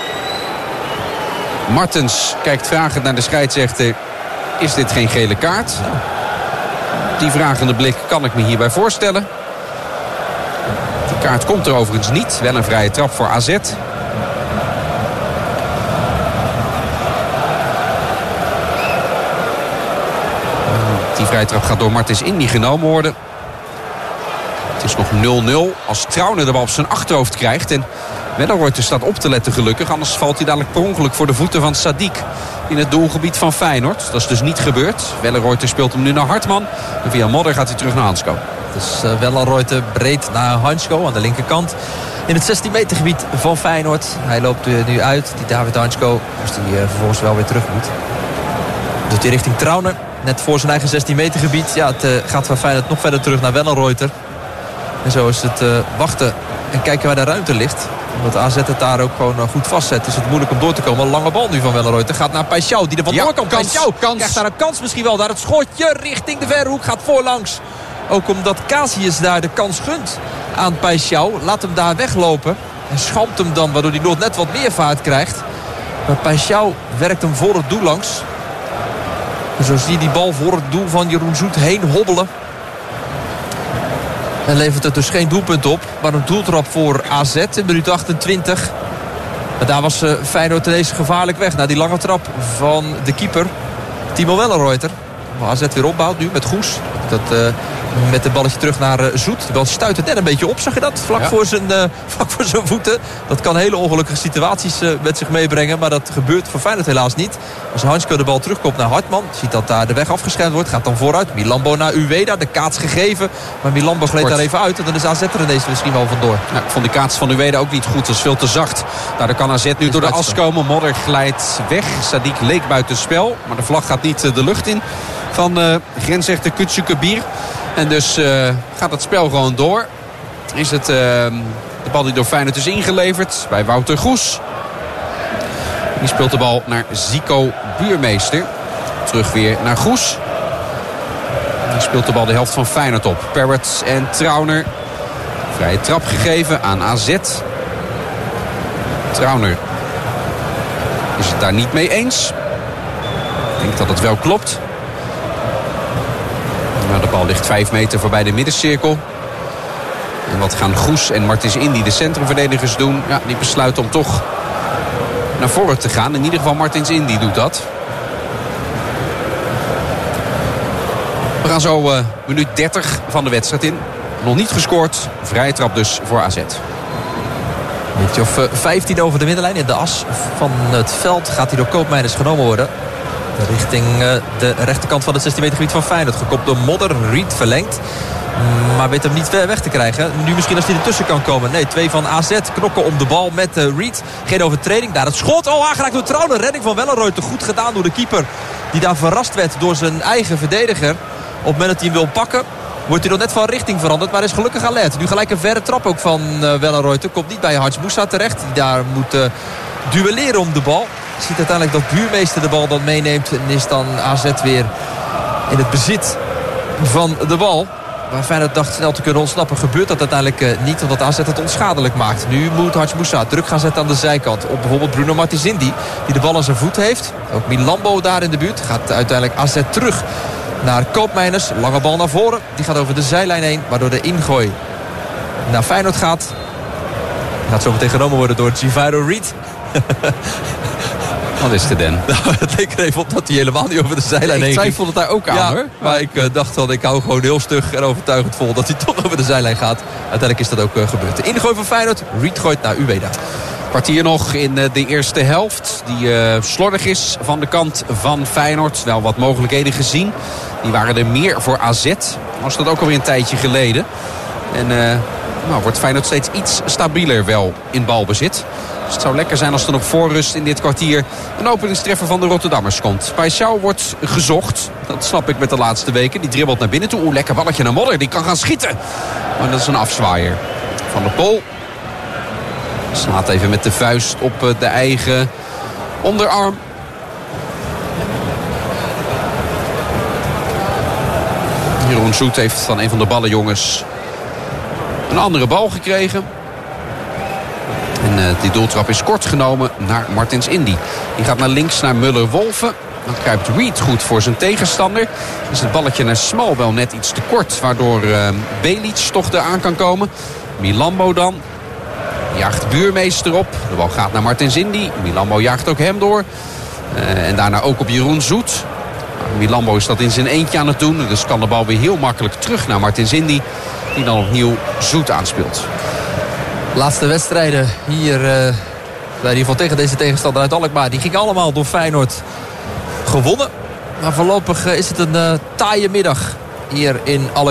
Martens kijkt vragend naar de scheidsrechter. Is dit geen gele kaart? Die vragende blik kan ik me hierbij voorstellen. De kaart komt er overigens niet. Wel een vrije trap voor A Z. Die vrije trap gaat door Martens Indy genomen worden. Het is nog nul nul. Als Trauner de bal op zijn achterhoofd krijgt. En Wellenreuter staat op te letten gelukkig. Anders valt hij dadelijk per ongeluk voor de voeten van Sadiq. In het doelgebied van Feyenoord. Dat is dus niet gebeurd. Wellenreuter speelt hem nu naar Hartman. En via Modder gaat hij terug naar Hansko. Dus uh, Wellenreuter breed naar Hansko aan de linkerkant. In het zestien meter gebied van Feyenoord. Hij loopt uh, nu uit. Die David Hansko. Dus die uh, vervolgens wel weer terug moet. Doet hij richting Trauner. Net voor zijn eigen zestien meter gebied. Ja, het uh, gaat van Feyenoord nog verder terug naar Wellenreuter. En zo is het uh, wachten en kijken waar de ruimte ligt. Omdat A Z het daar ook gewoon goed vastzet. Is het moeilijk om door te komen. Een lange bal nu van Wellenreuter. Gaat naar Paixão. Die er vandoor ja, kan. Paixão krijgt daar een kans misschien wel. Daar het schotje richting de verre hoek. Gaat voorlangs. Ook omdat Casius daar de kans gunt aan Paixão. Laat hem daar weglopen. En schampt hem dan. Waardoor hij nog net wat meer vaart krijgt. Maar Paixão werkt hem voor het doel langs. En zo zie je die bal voor het doel van Jeroen Zoet heen hobbelen. En levert het dus geen doelpunt op. Maar een doeltrap voor A Z in minuut achtentwintig. En daar was uh, Feyenoord ineens gevaarlijk weg. Na die lange trap van de keeper Timo Wellenreuter. A Z weer opbouwt nu met Goes. Dat uh, met het balletje terug naar uh, Zoet. De bal stuit het net een beetje op. Zag je dat? Vlak, ja. voor zijn, uh, vlak voor zijn voeten. Dat kan hele ongelukkige situaties uh, met zich meebrengen. Maar dat gebeurt voor Feyenoord helaas niet. Als Hansko de bal terugkomt naar Hartman. Ziet dat daar de weg afgeschermd wordt. Gaat dan vooruit. Milambo naar Uweda. De kaats gegeven. Maar Milambo gleed daar even uit. En dan is A Z er ineens misschien wel vandoor. Ja, ik vond de kaats van Uweda ook niet goed. Dat is veel te zacht. Daardoor kan A Z nu door de as komen. Modder glijdt weg. Sadiq leek buiten het spel. Maar de vlag gaat niet uh, de lucht in. Van uh, grensrechter Küçükebir. En dus uh, gaat het spel gewoon door. Is het uh, de bal die door Feyenoord is ingeleverd bij Wouter Goes. Die speelt de bal naar Zico Buurmeester. Terug weer naar Goes. Die speelt de bal de helft van Feyenoord op. Parrott en Trauner. Vrije trap gegeven aan A Z. Trauner is het daar niet mee eens. Ik denk dat het wel klopt. Nou, de bal ligt vijf meter voorbij de middencirkel. En wat gaan Goes en Martens Indy, de centrumverdedigers, doen? Ja, die besluiten om toch naar voren te gaan. In ieder geval Martens Indy doet dat. We gaan zo uh, minuut dertig van de wedstrijd in. Nog niet gescoord. Vrije trap dus voor A Z. Beetje of uh, vijftien over de middenlijn. In de as van het veld gaat hij door Koopmeiners genomen worden. Richting uh, de rechterkant van het zestien meter gebied van Feyenoord. Gekopt door Modder. Reed verlengt. Maar weet hem niet ver weg te krijgen. Nu misschien als hij ertussen kan komen. Nee, twee van A Z knokken om de bal met uh, Reed. Geen overtreding. Daar het schot. Oh, aangeraakt door Trauner. Redding van Wellenreuter. Goed gedaan door de keeper. Die daar verrast werd door zijn eigen verdediger. Op het moment dat hij hem wil pakken, wordt hij nog net van richting veranderd. Maar is gelukkig alert. Nu gelijk een verre trap ook van uh, Wellenreuter. Komt niet bij Haj Moussa terecht. Die daar moet uh, duelleren om de bal. Ziet uiteindelijk dat Buurmeester de bal dan meeneemt. En is dan A Z weer in het bezit van de bal. Waar Feyenoord dacht snel te kunnen ontsnappen. Gebeurt dat uiteindelijk uh, niet. Omdat A Z het onschadelijk maakt. Nu moet Haj Moussa druk gaan zetten aan de zijkant. Op bijvoorbeeld Bruno Martins Indi. Die de bal aan zijn voet heeft. Ook Milambo daar in de buurt. Gaat uiteindelijk A Z terug naar Koopmeiners. Lange bal naar voren. Die gaat over de zijlijn heen. Waardoor de ingooi naar Feyenoord gaat. Gaat zo meteen genomen worden door Givairo Reed. Wat is er dan? Nou, het leek er even op dat hij helemaal niet over de zijlijn heen ging. Ik twijfelde het daar ook aan, ja, hoor. Maar ik uh, dacht wel, ik hou gewoon heel stug en overtuigend vol dat hij toch over de zijlijn gaat. Uiteindelijk is dat ook uh, gebeurd. De ingooi van Feyenoord. Reed gooit naar Ueda. Kwartier nog in de eerste helft. Die uh, slordig is van de kant van Feyenoord. Wel wat mogelijkheden gezien. Die waren er meer voor A Z. Was dat ook alweer een tijdje geleden. En uh, nou, wordt Feyenoord steeds iets stabieler wel in balbezit. Dus het zou lekker zijn als er nog voor rust in dit kwartier een openingstreffer van de Rotterdammers komt. Paixão wordt gezocht. Dat snap ik met de laatste weken. Die dribbelt naar binnen toe. Oeh, lekker balletje naar Modder. Die kan gaan schieten. Maar dat is een afzwaaier. Van der Pol slaat even met de vuist op de eigen onderarm. Jeroen Zoet heeft van een van de ballenjongens een andere bal gekregen. En uh, die doeltrap is kort genomen naar Martins Indi. Die gaat naar links naar Muller-Wolfen. Dan kruipt Reed goed voor zijn tegenstander. Is het balletje naar Smal wel net iets te kort. Waardoor uh, Belic toch eraan kan komen. Milambo dan. Jaagt Buurmeester op. De bal gaat naar Martins Indi. Milambo jaagt ook hem door. Uh, en daarna ook op Jeroen Zoet. Milambo is dat in zijn eentje aan het doen. Dus kan de bal weer heel makkelijk terug naar Martins Indi. Die dan opnieuw Zoet aanspeelt. Laatste wedstrijden hier, uh, in ieder geval tegen deze tegenstander uit Alkmaar. Die ging allemaal door Feyenoord gewonnen. Maar voorlopig uh, is het een uh, taaie middag hier in Alkmaar.